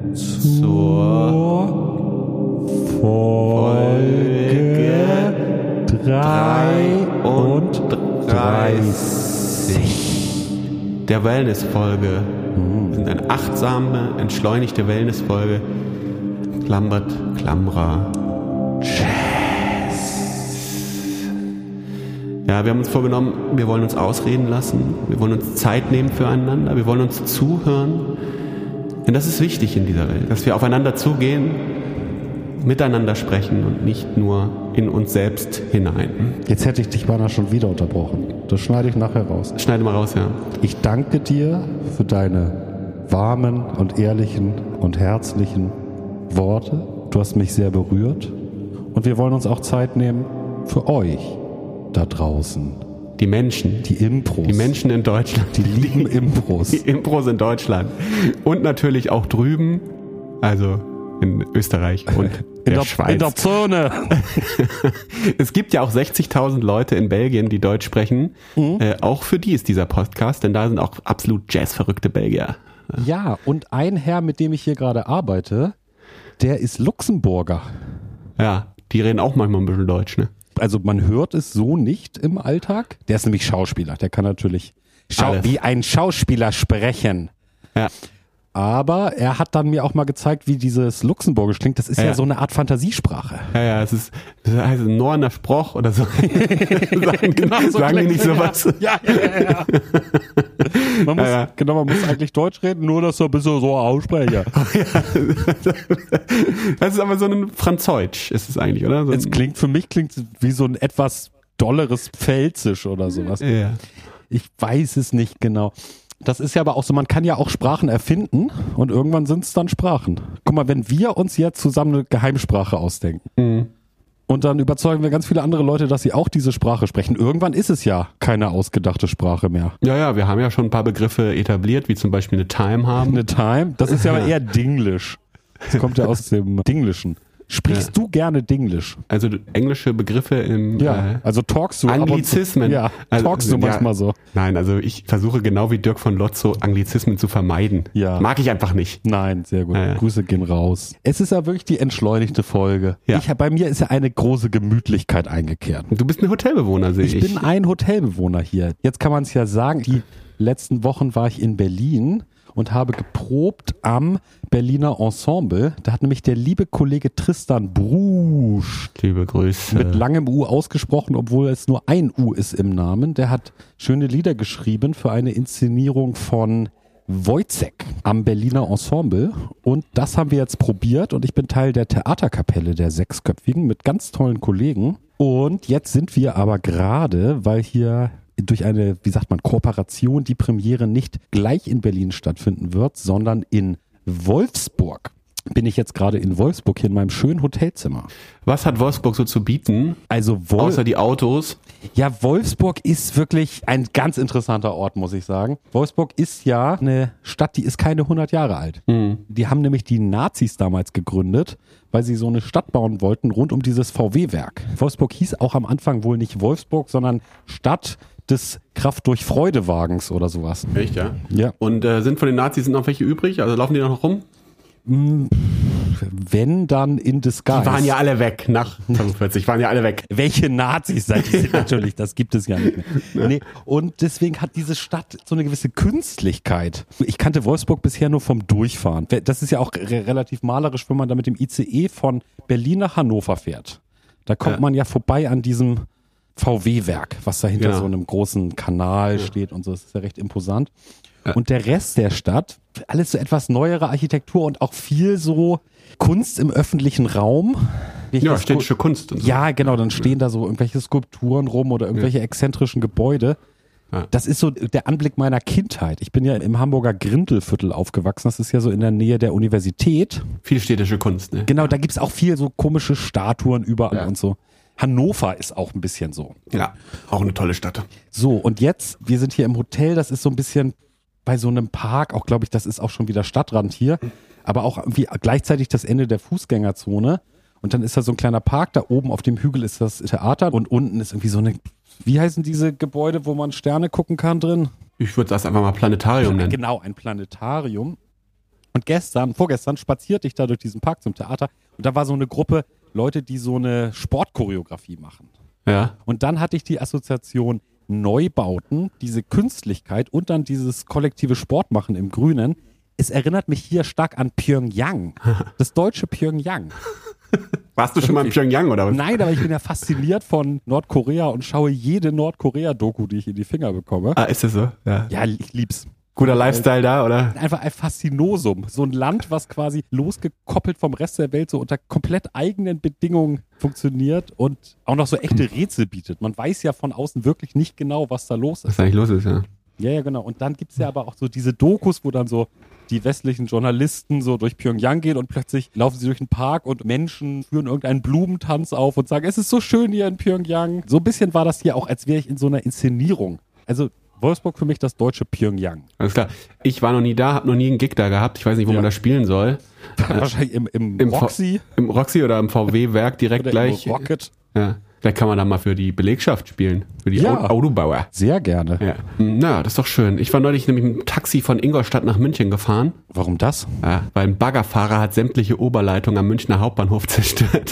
zur Folge 33 der Wellness-Folge. Wir sind eine achtsame, entschleunigte Wellness-Folge. Lambert, Klamra, Jazz. Ja, wir haben uns vorgenommen, wir wollen uns ausreden lassen. Wir wollen uns Zeit nehmen füreinander. Wir wollen uns zuhören. Denn das ist wichtig in dieser Welt, dass wir aufeinander zugehen, miteinander sprechen und nicht nur in uns selbst hinein. Jetzt hätte ich dich beinahe schon wieder unterbrochen. Das schneide ich nachher raus. Schneide mal raus, ja. Ich danke dir für deine warmen und ehrlichen und herzlichen Worte. Du hast mich sehr berührt. Und wir wollen uns auch Zeit nehmen für euch da draußen. Die Menschen. Die Impros. Die Menschen in Deutschland. Die lieben Impros. Die Impros in Deutschland. Und natürlich auch drüben, also in Österreich und der Schweiz. In der Zone. Es gibt ja auch 60.000 Leute in Belgien, die Deutsch sprechen. Auch für die ist dieser Podcast, denn da sind auch absolut jazzverrückte Belgier. Ja, und ein Herr, mit dem ich hier gerade arbeite, der ist Luxemburger. Ja, die reden auch manchmal ein bisschen Deutsch, ne? Also man hört es so nicht im Alltag. Der ist nämlich Schauspieler. Der kann natürlich wie ein Schauspieler sprechen. Ja. Aber er hat dann mir auch mal gezeigt, wie dieses Luxemburgisch klingt. Das ist ja so eine Art Fantasiesprache. Ja, das heißt Norner Sproch oder so. sagen die nicht sowas? Ja. Man muss eigentlich Deutsch reden, nur dass er ein bisschen so ausspreche. Das ist aber so ein Französisch, ist es eigentlich, oder? Für mich klingt es wie so ein etwas dolleres Pfälzisch oder sowas. Ja. Ich weiß es nicht genau. Das ist ja aber auch so, man kann ja auch Sprachen erfinden und irgendwann sind es dann Sprachen. Guck mal, wenn wir uns jetzt zusammen eine Geheimsprache ausdenken und dann überzeugen wir ganz viele andere Leute, dass sie auch diese Sprache sprechen, irgendwann ist es ja keine ausgedachte Sprache mehr. Ja, wir haben ja schon ein paar Begriffe etabliert, wie zum Beispiel eine Time haben. Eine Time? Das ist ja aber eher Dinglisch. Das kommt ja aus dem Dinglischen. Sprichst du gerne Dinglisch? Also englische Begriffe im also talkst du Anglizismen. Ja, talkst du manchmal so. Nein, also ich versuche genau wie Dirk von Lotzo Anglizismen zu vermeiden. Ja. Mag ich einfach nicht. Nein, sehr gut. Ja. Grüße gehen raus. Es ist ja wirklich die entschleunigte Folge. Ja. Bei mir ist ja eine große Gemütlichkeit eingekehrt. Du bist ein Hotelbewohner, sehe ich. Ich bin ein Hotelbewohner hier. Jetzt kann man es ja sagen, die letzten Wochen war ich in Berlin und habe geprobt am Berliner Ensemble. Da hat nämlich der liebe Kollege Tristan Brusch, liebe Grüße, mit langem U ausgesprochen, obwohl es nur ein U ist im Namen. Der hat schöne Lieder geschrieben für eine Inszenierung von Wojciech am Berliner Ensemble. Und das haben wir jetzt probiert und ich bin Teil der Theaterkapelle der Sechsköpfigen mit ganz tollen Kollegen. Und jetzt sind wir aber gerade, weil hier durch eine, Kooperation die Premiere nicht gleich in Berlin stattfinden wird, sondern in Wolfsburg. Bin ich jetzt gerade in Wolfsburg hier in meinem schönen Hotelzimmer. Was hat Wolfsburg so zu bieten? Also außer die Autos? Ja, Wolfsburg ist wirklich ein ganz interessanter Ort, muss ich sagen. Wolfsburg ist ja eine Stadt, die ist keine 100 Jahre alt. Die haben nämlich die Nazis damals gegründet, weil sie so eine Stadt bauen wollten rund um dieses VW-Werk. Wolfsburg hieß auch am Anfang wohl nicht Wolfsburg, sondern Stadt des Kraft-durch-Freude-Wagens oder sowas. Echt, ja? Ja. Und sind von den Nazis noch welche übrig? Also laufen die noch rum? Wenn, dann in disguise. Die waren ja alle weg, nach 45 waren ja alle weg. Welche Nazis seid ihr natürlich, das gibt es ja nicht mehr. Ja. Nee, und deswegen hat diese Stadt so eine gewisse Künstlichkeit. Ich kannte Wolfsburg bisher nur vom Durchfahren. Das ist ja auch relativ malerisch, wenn man da mit dem ICE von Berlin nach Hannover fährt. Da kommt man ja vorbei an diesem VW-Werk, was da hinter so einem großen Kanal steht und so. Das ist ja recht imposant. Ja. Und der Rest der Stadt, alles so etwas neuere Architektur und auch viel so Kunst im öffentlichen Raum. Ja, städtische Kunst und so. Ja, genau, dann stehen da so irgendwelche Skulpturen rum oder irgendwelche exzentrischen Gebäude. Ja. Das ist so der Anblick meiner Kindheit. Ich bin ja im Hamburger Grindelviertel aufgewachsen. Das ist ja so in der Nähe der Universität. Viel städtische Kunst, ne? Genau, da gibt's auch viel so komische Statuen überall und so. Hannover ist auch ein bisschen so. Ja, auch eine tolle Stadt. So, und jetzt, wir sind hier im Hotel, das ist so ein bisschen bei so einem Park, auch glaube ich, das ist auch schon wieder Stadtrand hier, aber auch irgendwie gleichzeitig das Ende der Fußgängerzone. Und dann ist da so ein kleiner Park, da oben auf dem Hügel ist das Theater und unten ist irgendwie so eine, wie heißen diese Gebäude, wo man Sterne gucken kann drin? Ich würde das einfach mal Planetarium nennen. Genau, ein Planetarium. Und vorgestern spazierte ich da durch diesen Park zum Theater und da war so eine Gruppe Leute, die so eine Sportchoreografie machen. Ja. Und dann hatte ich die Assoziation Neubauten, diese Künstlichkeit und dann dieses kollektive Sportmachen im Grünen. Es erinnert mich hier stark an Pyongyang, das deutsche Pyongyang. Warst du schon mal in Pyongyang oder was? Nein, aber ich bin ja fasziniert von Nordkorea und schaue jede Nordkorea-Doku, die ich in die Finger bekomme. Ah, ist das so? Ja. Ja, ich lieb's. Guter Lifestyle da, oder? Einfach ein Faszinosum. So ein Land, was quasi losgekoppelt vom Rest der Welt so unter komplett eigenen Bedingungen funktioniert und auch noch so echte Rätsel bietet. Man weiß ja von außen wirklich nicht genau, was da los ist. Was eigentlich los ist, ja. Ja, genau. Und dann gibt's ja aber auch so diese Dokus, wo dann so die westlichen Journalisten so durch Pyongyang gehen und plötzlich laufen sie durch einen Park und Menschen führen irgendeinen Blumentanz auf und sagen, es ist so schön hier in Pyongyang. So ein bisschen war das hier auch, als wäre ich in so einer Inszenierung. Also Wolfsburg für mich das deutsche Pyongyang. Alles klar. Ich war noch nie da, habe noch nie einen Gig da gehabt. Ich weiß nicht, wo man da spielen soll. Wahrscheinlich im Roxy. Im Roxy oder im VW-Werk direkt oder gleich. Im Rocket. Ja. Vielleicht kann man da mal für die Belegschaft spielen. Für die Autobauer. Sehr gerne. Ja. Na, das ist doch schön. Ich war neulich nämlich mit dem Taxi von Ingolstadt nach München gefahren. Warum das? Ja, weil ein Baggerfahrer hat sämtliche Oberleitungen am Münchner Hauptbahnhof zerstört.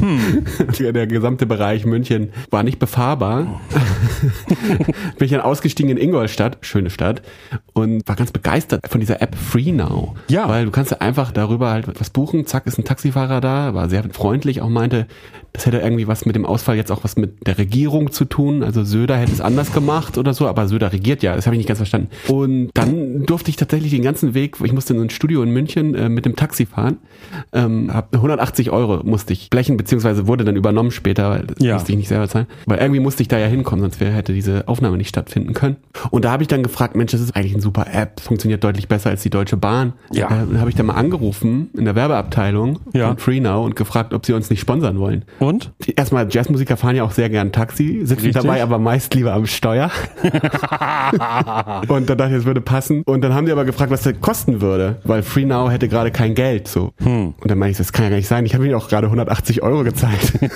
Der gesamte Bereich München war nicht befahrbar. Bin ich dann ausgestiegen in Ingolstadt, schöne Stadt, und war ganz begeistert von dieser App FreeNow. Ja. Weil du kannst ja einfach darüber halt was buchen, zack, ist ein Taxifahrer da, war sehr freundlich, auch meinte, das hätte irgendwie was mit dem Ausfall jetzt auch was mit der Regierung zu tun. Also Söder hätte es anders gemacht oder so, aber Söder regiert ja, das habe ich nicht ganz verstanden. Und dann durfte ich tatsächlich den ganzen Weg, ich musste in ein Studio in München mit dem Taxi fahren, hab 180 € musste ich blechen, beziehungsweise wurde dann übernommen später, weil das musste ich nicht selber zahlen. Weil irgendwie musste ich da ja hinkommen, sonst hätte diese Aufnahme nicht stattfinden können. Und da habe ich dann gefragt, Mensch, das ist eigentlich eine super App, funktioniert deutlich besser als die Deutsche Bahn. Ja. Dann habe ich da mal angerufen in der Werbeabteilung von FreeNow und gefragt, ob sie uns nicht sponsern wollen. Und? Erstmal, Jazzmusiker fahren ja auch sehr gern Taxi, sitzen dabei aber meist lieber am Steuer. Und dann dachte ich, das würde passen. Und dann haben die aber gefragt, was das kosten würde, weil FreeNow hätte gerade kein Geld. So. Und dann meine ich, das kann ja gar nicht sein. Ich habe ihnen auch gerade 180 € gezahlt.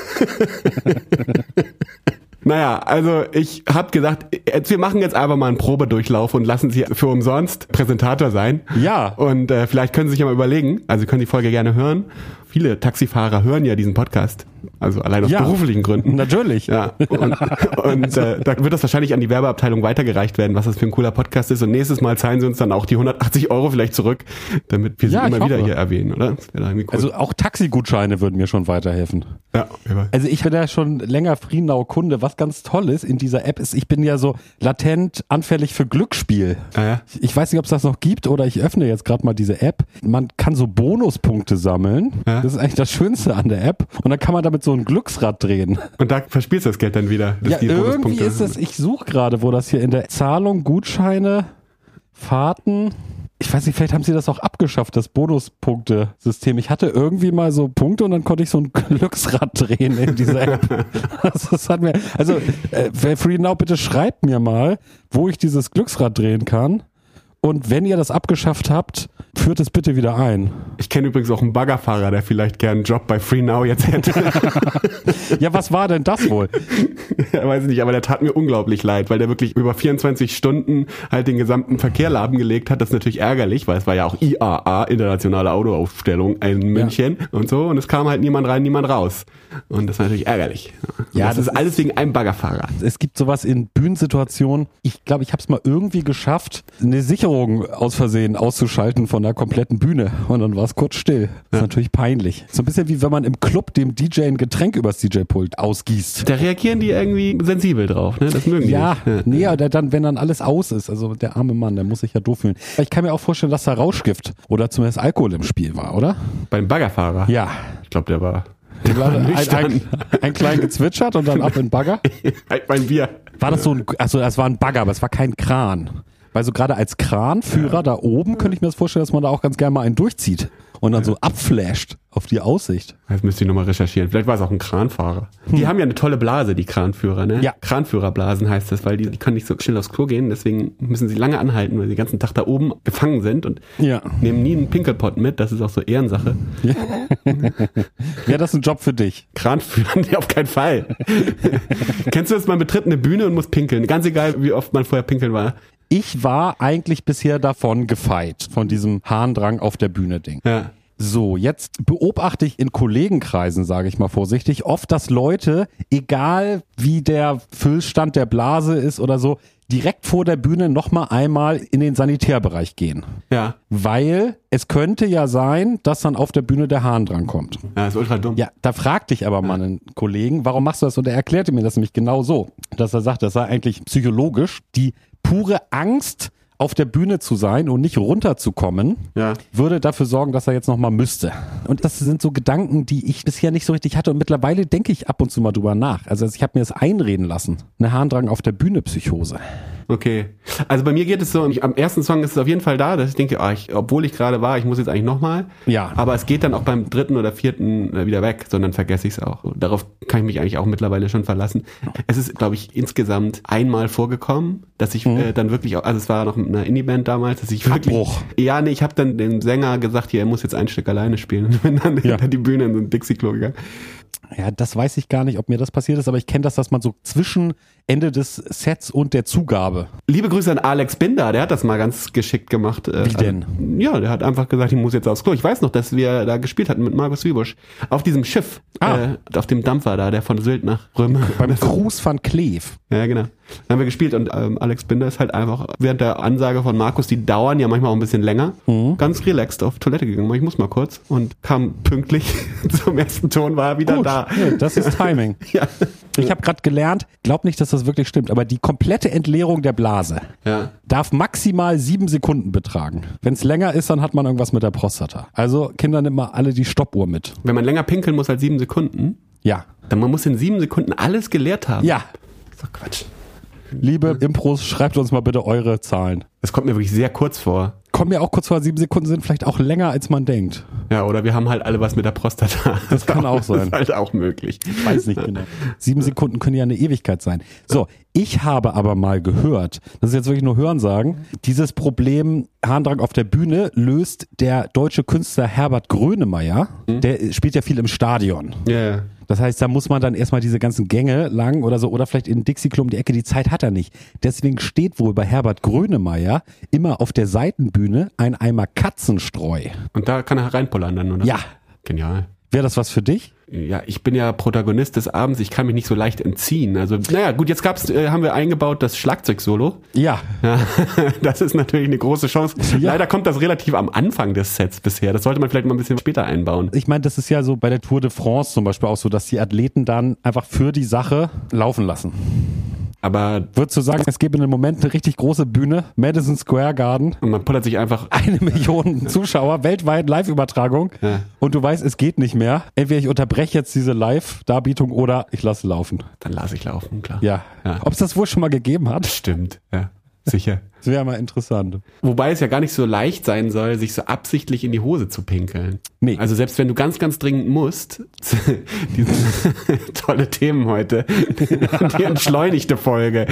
Naja, also ich habe gesagt, wir machen jetzt einfach mal einen Probedurchlauf und lassen Sie für umsonst Präsentator sein. Ja. Und vielleicht können Sie sich ja mal überlegen, also Sie können die Folge gerne hören. Viele Taxifahrer hören ja diesen Podcast, also allein aus beruflichen Gründen. Natürlich. Ja. Und da wird das wahrscheinlich an die Werbeabteilung weitergereicht werden, was das für ein cooler Podcast ist. Und nächstes Mal zahlen Sie uns dann auch die 180 € vielleicht zurück, damit wir sie immer wieder hier erwähnen, oder? Das wäre irgendwie cool. Also auch Taxigutscheine würden mir schon weiterhelfen. Ja. Also ich bin ja schon länger FreeNow-Kunde. Was ganz toll ist in dieser App ist, ich bin ja so latent anfällig für Glücksspiel. Ah, ja? Ich weiß nicht, ob es das noch gibt oder ich öffne jetzt gerade mal diese App. Man kann so Bonuspunkte sammeln. Ja? Das ist eigentlich das Schönste an der App. Und dann kann man damit so ein Glücksrad drehen. Und da verspielst du das Geld dann wieder. Ja, irgendwie ist es, ich suche gerade, wo das hier in der Zahlung, Gutscheine, Fahrten... Ich weiß nicht, vielleicht haben sie das auch abgeschafft, das Bonuspunktesystem. Ich hatte irgendwie mal so Punkte und dann konnte ich so ein Glücksrad drehen in dieser App. Das hat mir, also FreeNow, bitte schreibt mir mal, wo ich dieses Glücksrad drehen kann. Und wenn ihr das abgeschafft habt, führt es bitte wieder ein. Ich kenne übrigens auch einen Baggerfahrer, der vielleicht gern einen Job bei FreeNow jetzt hätte. Ja, was war denn das wohl? Ja, weiß ich nicht, aber der tat mir unglaublich leid, weil der wirklich über 24 Stunden halt den gesamten Verkehr lahmgelegt hat. Das ist natürlich ärgerlich, weil es war ja auch IAA, Internationale Autoausstellung in München und so. Und es kam halt niemand rein, niemand raus. Und das war natürlich ärgerlich. Ja, das ist alles wegen einem Baggerfahrer. Es gibt sowas in Bühnensituationen. Ich glaube, ich habe es mal irgendwie geschafft, eine Sicherung aus Versehen auszuschalten von der kompletten Bühne. Und dann war es kurz still. Das ist natürlich peinlich. So ein bisschen wie wenn man im Club dem DJ ein Getränk übers DJ-Pult ausgießt. Da reagieren die irgendwie sensibel drauf, ne? Das mögen die nicht. Nee, aber dann, wenn dann alles aus ist, also der arme Mann, der muss sich ja doof fühlen. Ich kann mir auch vorstellen, dass da Rauschgift oder zumindest Alkohol im Spiel war, oder? Beim Baggerfahrer? Ja. Ich glaube, der war ein klein gezwitschert und dann ab in Bagger? Halt mein Bier. War das so ein, also das war ein Bagger, aber es war kein Kran. Weil so gerade als Kranführer da oben könnte ich mir das vorstellen, dass man da auch ganz gerne mal einen durchzieht und dann so abflasht auf die Aussicht. Das müsste ich nochmal recherchieren. Vielleicht war es auch ein Kranfahrer. Die haben ja eine tolle Blase, die Kranführer, ne? Ja. Kranführerblasen heißt das, weil die können nicht so schnell aufs Klo gehen, deswegen müssen sie lange anhalten, weil sie den ganzen Tag da oben gefangen sind und nehmen nie einen Pinkelpott mit. Das ist auch so Ehrensache. Ja, das ist ein Job für dich. Kranführer, nee, auf keinen Fall. Kennst du das, man betritt eine Bühne und muss pinkeln, ganz egal, wie oft man vorher pinkeln war. Ich war eigentlich bisher davon gefeit, von diesem Harndrang auf der Bühne-Ding. Ja. So, jetzt beobachte ich in Kollegenkreisen, sage ich mal vorsichtig, oft, dass Leute, egal wie der Füllstand der Blase ist oder so, direkt vor der Bühne nochmal einmal in den Sanitärbereich gehen. Ja. Weil es könnte ja sein, dass dann auf der Bühne der Harndrang kommt. Ja, ist ultra dumm. Ja, da fragte ich aber mal einen Kollegen, warum machst du das? Und er erklärte mir das nämlich genau so, dass er sagt, das sei eigentlich psychologisch die pure Angst, auf der Bühne zu sein und nicht runterzukommen, würde dafür sorgen, dass er jetzt nochmal müsste. Und das sind so Gedanken, die ich bisher nicht so richtig hatte und mittlerweile denke ich ab und zu mal drüber nach. Also ich habe mir das einreden lassen. Eine Harndrang auf der Bühne Psychose. Okay. Also bei mir geht es so, am ersten Song ist es auf jeden Fall da, dass ich denke, obwohl ich gerade war, ich muss jetzt eigentlich nochmal. Ja. Aber es geht dann auch beim dritten oder vierten wieder weg, sondern vergesse ich es auch. Darauf kann ich mich eigentlich auch mittlerweile schon verlassen. Es ist, glaube ich, insgesamt einmal vorgekommen, dass ich dann wirklich, also es war noch eine Indie-Band damals, dass ich wirklich... Abbruch. Ja, nee, ich habe dann dem Sänger gesagt, hier, er muss jetzt ein Stück alleine spielen und bin dann hinter die Bühne in so ein Dixie-Klo gegangen. Ja, das weiß ich gar nicht, ob mir das passiert ist, aber ich kenne das, dass man so zwischen Ende des Sets und der Zugabe. Liebe Grüße an Alex Binder, der hat das mal ganz geschickt gemacht. Wie denn? Ja, der hat einfach gesagt, ich muss jetzt aufs Klo. Ich weiß noch, dass wir da gespielt hatten mit Markus Wiebusch. Auf diesem Schiff, auf dem Dampfer da, der von Sylt nach Römer. Beim Cruise van Kleef. Ja, genau. Da haben wir gespielt und Alex Binder ist halt einfach während der Ansage von Markus, die dauern ja manchmal auch ein bisschen länger, ganz relaxed auf Toilette gegangen. Ich muss mal kurz und kam pünktlich zum ersten Ton, war er wieder da. Ja, das ist Timing. Ja. Ich habe gerade gelernt, glaub nicht, dass das wirklich stimmt, aber die komplette Entleerung der Blase darf maximal 7 Sekunden betragen. Wenn es länger ist, dann hat man irgendwas mit der Prostata. Also Kinder, nimmt mal alle die Stoppuhr mit. Wenn man länger pinkeln muss als 7 Sekunden, ja, dann man muss in 7 Sekunden alles geleert haben. Ja. Das ist doch Quatsch. Liebe Impros, schreibt uns mal bitte eure Zahlen. Das kommt mir wirklich sehr kurz vor. Kommt mir auch kurz vor, 7 Sekunden sind vielleicht auch länger, als man denkt. Ja, oder wir haben halt alle was mit der Prostata. Das kann auch sein. Das ist halt auch möglich. Ich weiß nicht genau. 7 Sekunden können ja eine Ewigkeit sein. So, ich habe aber mal gehört, das ist jetzt wirklich nur Hörensagen, dieses Problem Harndrang auf der Bühne löst der deutsche Künstler Herbert Grönemeyer. Der spielt ja viel im Stadion. Ja. Das heißt, da muss man dann erstmal diese ganzen Gänge lang oder so oder vielleicht in den Dixie-Klo um die Ecke, die Zeit hat er nicht. Deswegen steht wohl bei Herbert Grönemeyer immer auf der Seitenbühne ein Eimer Katzenstreu. Und da kann er reinpullern dann, oder? Ja. Genial. Wäre das was für dich? Ja, ich bin ja Protagonist des Abends, ich kann mich nicht so leicht entziehen. Also, naja, gut, jetzt haben wir eingebaut das Schlagzeug-Solo. Ja. Das ist natürlich eine große Chance. Ja. Leider kommt das relativ am Anfang des Sets bisher. Das sollte man vielleicht mal ein bisschen später einbauen. Ich meine, das ist ja so bei der Tour de France zum Beispiel auch so, dass die Athleten dann einfach für die Sache laufen lassen. Aber würdest du sagen, es gäbe im Moment eine richtig große Bühne, Madison Square Garden, und man pullert sich einfach 1 Million Zuschauer, weltweit Live-Übertragung und du weißt, es geht nicht mehr. Entweder ich unterbreche jetzt diese Live-Darbietung oder ich lasse laufen. Dann lasse ich laufen, klar. Ja. Ob es das wohl schon mal gegeben hat? Stimmt, ja. Sicher. Das wäre mal interessant. Wobei es ja gar nicht so leicht sein soll, sich so absichtlich in die Hose zu pinkeln. Nee. Also selbst wenn du ganz, ganz dringend musst, diese tolle Themen heute, die entschleunigte Folge.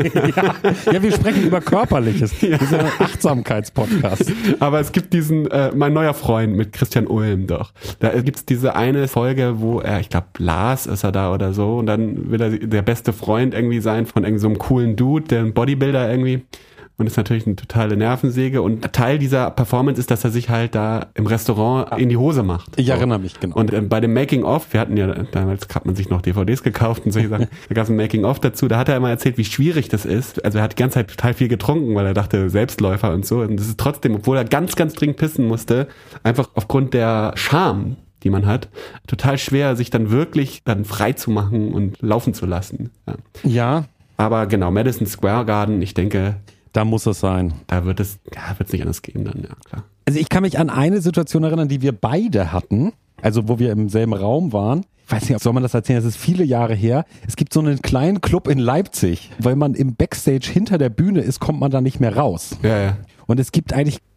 Ja, wir sprechen über Körperliches. Ja. Das ist ein Achtsamkeitspodcast. Aber es gibt diesen, mein neuer Freund mit Christian Ulm doch. Da gibt's diese eine Folge, wo er, ich glaube Lars ist er da oder so, und dann will er der beste Freund irgendwie sein von irgendwie so einem coolen Dude, der ein Bodybuilder irgendwie. Und ist natürlich eine totale Nervensäge. Und Teil dieser Performance ist, dass er sich halt da im Restaurant in die Hose macht. Ich erinnere mich, genau. Und bei dem Making-of, wir hatten ja, damals hat man sich noch DVDs gekauft und solche Sachen, da gab es ein Making-of dazu, da hat er immer erzählt, wie schwierig das ist. Also er hat die ganze Zeit total viel getrunken, weil er dachte, Selbstläufer und so. Und das ist trotzdem, obwohl er ganz, ganz dringend pissen musste, einfach aufgrund der Scham, die man hat, total schwer, sich dann wirklich dann frei zu machen und laufen zu lassen. Ja. Aber genau, Madison Square Garden, ich denke, da muss es sein. Da wird es nicht anders gehen dann, ja klar. Also ich kann mich an eine Situation erinnern, die wir beide hatten, also wo wir im selben Raum waren. Ich weiß nicht, soll man das erzählen, das ist viele Jahre her. Es gibt so einen kleinen Club in Leipzig. Weil man im Backstage hinter der Bühne ist, kommt man da nicht mehr raus. Ja. Und es gibt eigentlich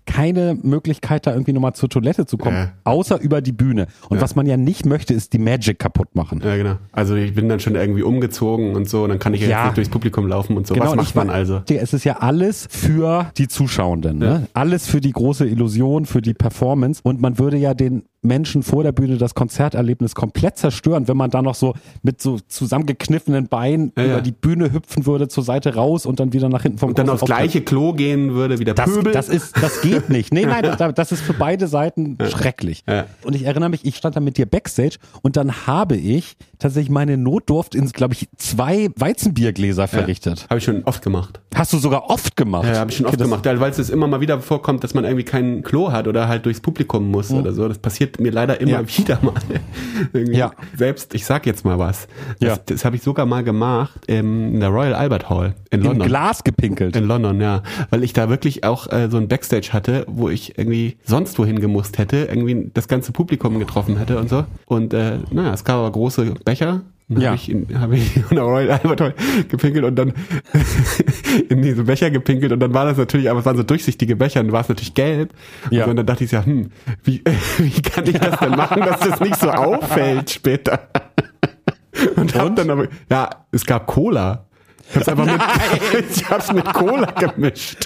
keine Möglichkeit, da irgendwie nochmal zur Toilette zu kommen, außer über die Bühne. Und was man ja nicht möchte, ist die Magic kaputt machen. Ja, genau. Also ich bin dann schon irgendwie umgezogen und so, und dann kann ich jetzt nicht durchs Publikum laufen und so. Genau, was macht man also? Es ist ja alles für die Zuschauenden, ne? Alles für die große Illusion, für die Performance, und man würde ja den Menschen vor der Bühne das Konzerterlebnis komplett zerstören, wenn man da noch so mit so zusammengekniffenen Beinen über die Bühne hüpfen würde, zur Seite raus und dann wieder nach hinten vom und dann aufs gleiche Klo gehen würde wie der Pöbel. Das geht nicht. Nee, nein, das ist für beide Seiten schrecklich. Ja. Und ich erinnere mich, ich stand da mit dir Backstage und dann habe ich tatsächlich meine Notdurft in, glaube ich, 2 Weizenbiergläser verrichtet. Habe ich schon oft gemacht. Hast du sogar oft gemacht? Ja, habe ich schon oft gemacht, weil es immer mal wieder vorkommt, dass man irgendwie kein Klo hat oder halt durchs Publikum muss oder so. Das passiert mir leider immer wieder mal. Selbst, ich sag jetzt mal was. Das habe ich sogar mal gemacht in der Royal Albert Hall in London. In Glas gepinkelt. In London, ja. Weil ich da wirklich auch so ein Backstage hatte, wo ich irgendwie sonst wohin gemusst hätte, irgendwie das ganze Publikum getroffen hätte und so. Und es gab aber große Becher. Habe ich in der Royal Albert Hall gepinkelt und dann in diese Becher gepinkelt, und dann war das natürlich, aber es waren so durchsichtige Becher und war es natürlich gelb. Ja. Und dann dachte ich wie kann ich das denn machen, dass das nicht so auffällt später? Und hab dann aber, es gab Cola. Ich hab's einfach mit Cola gemischt.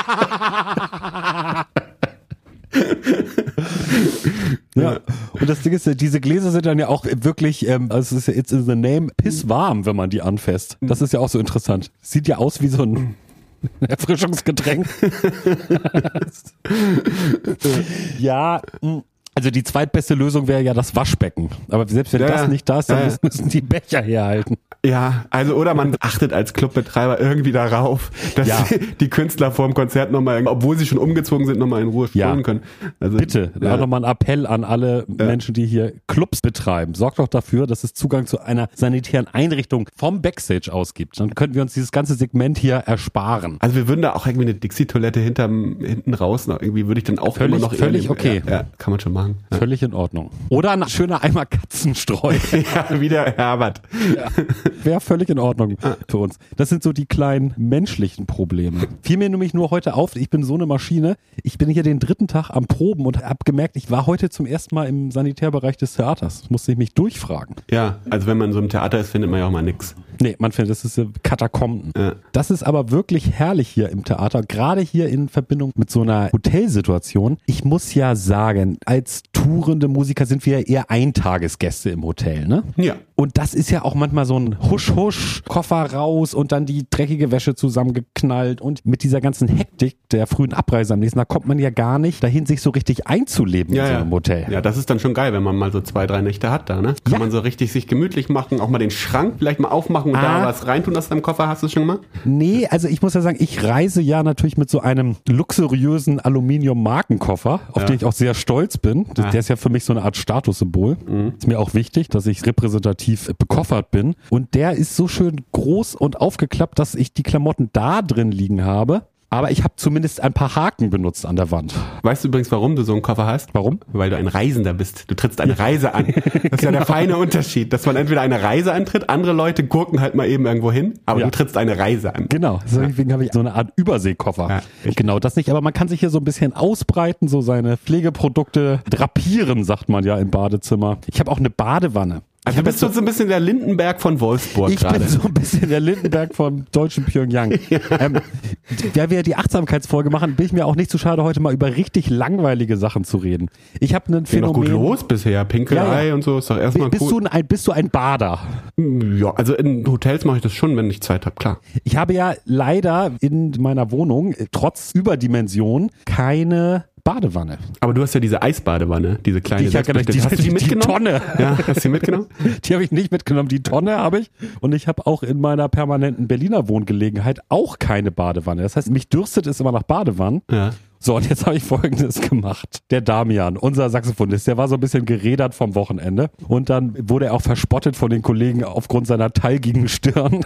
Ja, und das Ding ist, diese Gläser sind dann ja auch wirklich, also es ist ja it's in the name, pisswarm, wenn man die anfasst. Das ist ja auch so interessant. Sieht ja aus wie so ein Erfrischungsgetränk. Ja, also die zweitbeste Lösung wäre ja das Waschbecken. Aber selbst wenn das nicht da ist, dann müssen die Becher herhalten. Ja, also oder man achtet als Clubbetreiber irgendwie darauf, dass die Künstler vor dem Konzert nochmal, obwohl sie schon umgezogen sind, nochmal in Ruhe spielen können. Also, bitte, auch nochmal ein Appell an alle Menschen, die hier Clubs betreiben. Sorgt doch dafür, dass es Zugang zu einer sanitären Einrichtung vom Backstage aus gibt. Dann könnten wir uns dieses ganze Segment hier ersparen. Also wir würden da auch irgendwie eine Dixie-Toilette hinten raus, irgendwie würde ich dann auch immer noch... Völlig okay. Ja, kann man schon machen. Ja. Völlig in Ordnung. Oder ein schöner Eimer Katzenstreu. Ja, wie der Herbert. Ja. Wäre völlig in Ordnung für uns. Das sind so die kleinen menschlichen Probleme. Fiel mir nämlich nur heute auf, ich bin so eine Maschine. Ich bin hier den 3. Tag am Proben und habe gemerkt, ich war heute zum ersten Mal im Sanitärbereich des Theaters. Musste ich mich durchfragen. Ja, also wenn man so im Theater ist, findet man ja auch mal nix. Nee, man findet, das ist Katakomben. Ja. Das ist aber wirklich herrlich hier im Theater, gerade hier in Verbindung mit so einer Hotelsituation. Ich muss ja sagen, als tourende Musiker sind wir ja eher Eintagesgäste im Hotel, ne? Ja. Und das ist ja auch manchmal so ein Husch-Husch, Koffer raus und dann die dreckige Wäsche zusammengeknallt, und mit dieser ganzen Hektik der frühen Abreise am nächsten Tag kommt man ja gar nicht dahin, sich so richtig einzuleben in so einem Hotel. Ja, das ist dann schon geil, wenn man mal so 2, 3 Nächte hat da, ne? Kann man so richtig sich gemütlich machen, auch mal den Schrank vielleicht mal aufmachen und da was reintun aus deinem Koffer. Hast du es schon gemacht? Nee, also ich muss ja sagen, ich reise ja natürlich mit so einem luxuriösen Aluminium-Markenkoffer, auf den ich auch sehr stolz bin. Der ist ja für mich so eine Art Statussymbol. Ist mir auch wichtig, dass ich repräsentativ bekoffert bin. Und der ist so schön groß und aufgeklappt, dass ich die Klamotten da drin liegen habe. Aber ich habe zumindest ein paar Haken benutzt an der Wand. Weißt du übrigens, warum du so einen Koffer hast? Warum? Weil du ein Reisender bist. Du trittst eine Reise an. Das ist ja der feine Unterschied, dass man entweder eine Reise antritt, andere Leute gurken halt mal eben irgendwo hin, aber du trittst eine Reise an. Genau, deswegen habe ich so eine Art Überseekoffer. Ja, genau, das nicht, aber man kann sich hier so ein bisschen ausbreiten, so seine Pflegeprodukte drapieren, sagt man ja im Badezimmer. Ich habe auch eine Badewanne. Also du bist so ein bisschen der Lindenberg von Wolfsburg gerade. Ich bin so ein bisschen der Lindenberg vom deutschen Pyongyang. Da wir die Achtsamkeitsfolge machen, bin ich mir auch nicht zu schade, heute mal über richtig langweilige Sachen zu reden. Ich habe ein Phänomen... Geht noch gut los bisher, Pinkelei und so, ist doch erstmal cool. Bist du ein Bader? Ja, also in Hotels mache ich das schon, wenn ich Zeit habe, klar. Ich habe ja leider in meiner Wohnung, trotz Überdimension, keine Badewanne. Aber du hast ja diese Eisbadewanne, diese kleine. Hast du die mitgenommen? Die Tonne. Ja, hast du die mitgenommen? Die habe ich nicht mitgenommen, die Tonne habe ich. Und ich habe auch in meiner permanenten Berliner Wohngelegenheit auch keine Badewanne. Das heißt, mich dürstet es immer nach Badewannen. Ja. So, und jetzt habe ich Folgendes gemacht. Der Damian, unser Saxophonist, der war so ein bisschen gerädert vom Wochenende. Und dann wurde er auch verspottet von den Kollegen aufgrund seiner talgigen Stirn.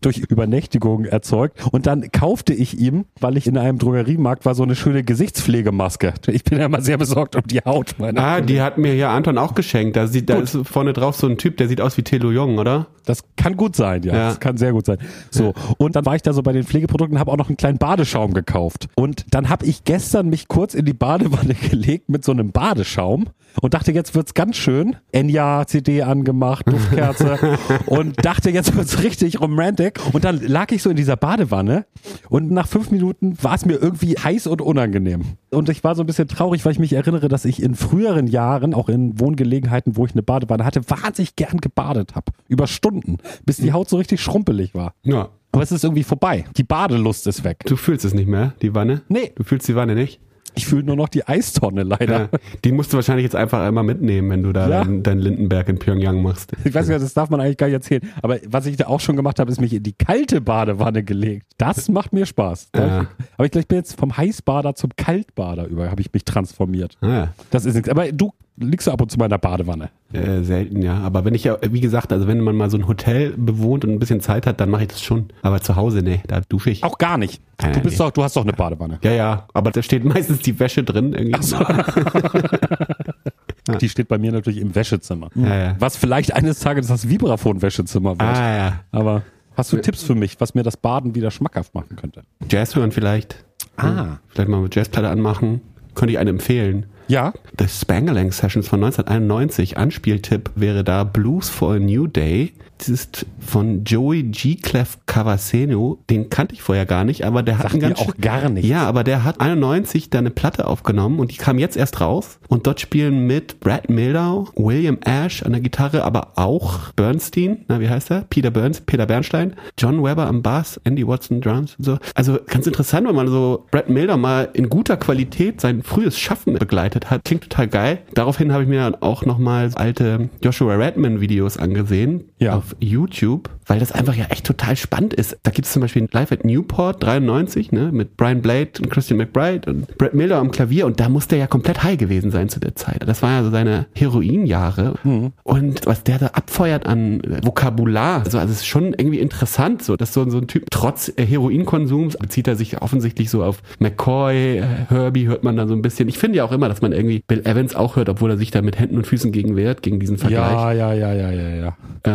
durch Übernächtigung erzeugt. Und dann kaufte ich ihm, weil ich in einem Drogeriemarkt war, so eine schöne Gesichtspflegemaske. Ich bin ja immer sehr besorgt um die Haut. Die hat mir ja Anton auch geschenkt. Da ist vorne drauf so ein Typ, der sieht aus wie Thilo Jung, oder? Das kann gut sein, ja. Das kann sehr gut sein. So, und dann war ich da so bei den Pflegeprodukten und habe auch noch einen kleinen Badeschaum gekauft. Und dann habe ich gestern mich kurz in die Badewanne gelegt mit so einem Badeschaum und dachte, jetzt wird's ganz schön. Enya CD angemacht, Duftkerze und dachte, jetzt wird's richtig romantic. Und dann lag ich so in dieser Badewanne und nach 5 Minuten war es mir irgendwie heiß und unangenehm. Und ich war so ein bisschen traurig, weil ich mich erinnere, dass ich in früheren Jahren, auch in Wohngelegenheiten, wo ich eine Badewanne hatte, wahnsinnig gern gebadet habe. Über Stunden, bis die Haut so richtig schrumpelig war. Ja. Aber es ist irgendwie vorbei. Die Badelust ist weg. Du fühlst es nicht mehr, die Wanne? Nee. Du fühlst die Wanne nicht? Ich fühle nur noch die Eistonne leider. Ja, die musst du wahrscheinlich jetzt einfach einmal mitnehmen, wenn du da deinen Lindenberg in Pyongyang machst. Ich weiß nicht, das darf man eigentlich gar nicht erzählen. Aber was ich da auch schon gemacht habe, ist mich in die kalte Badewanne gelegt. Das macht mir Spaß. Ja. Aber ich glaube, ich bin jetzt vom Heißbader zum Kaltbader habe ich mich transformiert. Ja. Das ist nichts. Aber du liegst ab und zu mal in der Badewanne. Selten, ja. Aber wenn ich ja, wie gesagt, also wenn man mal so ein Hotel bewohnt und ein bisschen Zeit hat, dann mache ich das schon. Aber zu Hause, nee, da dusche ich. Auch gar nicht. Du hast doch eine Badewanne. Ja, aber da steht meistens die Wäsche drin. Irgendwie. Ach so. Die steht bei mir natürlich im Wäschezimmer. Ja. Was vielleicht eines Tages das Vibraphon-Wäschezimmer wird. Ja. Aber hast du Tipps für mich, was mir das Baden wieder schmackhaft machen könnte? Jazz hören vielleicht. Vielleicht mal eine Jazzplatte anmachen. Könnte ich eine empfehlen. Ja. The Spangalang Sessions von 1991. Anspieltipp wäre da Blues for a New Day. Das ist von Joey G. Clef Cavasseno. Den kannte ich vorher gar nicht, aber der hat auch gar nicht. Ja, aber der hat 91 da eine Platte aufgenommen und die kam jetzt erst raus. Und dort spielen mit Brad Mildau, William Ash an der Gitarre, aber auch Bernstein, wie heißt er? Peter Bernstein, John Webber am Bass, Andy Watson Drums und so. Also ganz interessant, wenn man so Brad Mildau mal in guter Qualität sein frühes Schaffen begleitet hat. Klingt total geil. Daraufhin habe ich mir dann auch nochmal alte Joshua Redman Videos angesehen. Ja. Auf YouTube, weil das einfach ja echt total spannend ist. Da gibt es zum Beispiel Live at Newport 93, ne, mit Brian Blade und Christian McBride und Brad Mildau am Klavier und da muss der ja komplett high gewesen sein zu der Zeit. Das war ja so seine Heroinjahre und was der da abfeuert an Vokabular, also es ist schon irgendwie interessant, so dass so ein Typ trotz Heroinkonsums bezieht er sich offensichtlich so auf McCoy, Herbie hört man da so ein bisschen. Ich finde ja auch immer, dass man irgendwie Bill Evans auch hört, obwohl er sich da mit Händen und Füßen gegen wehrt, gegen diesen Vergleich. Ja.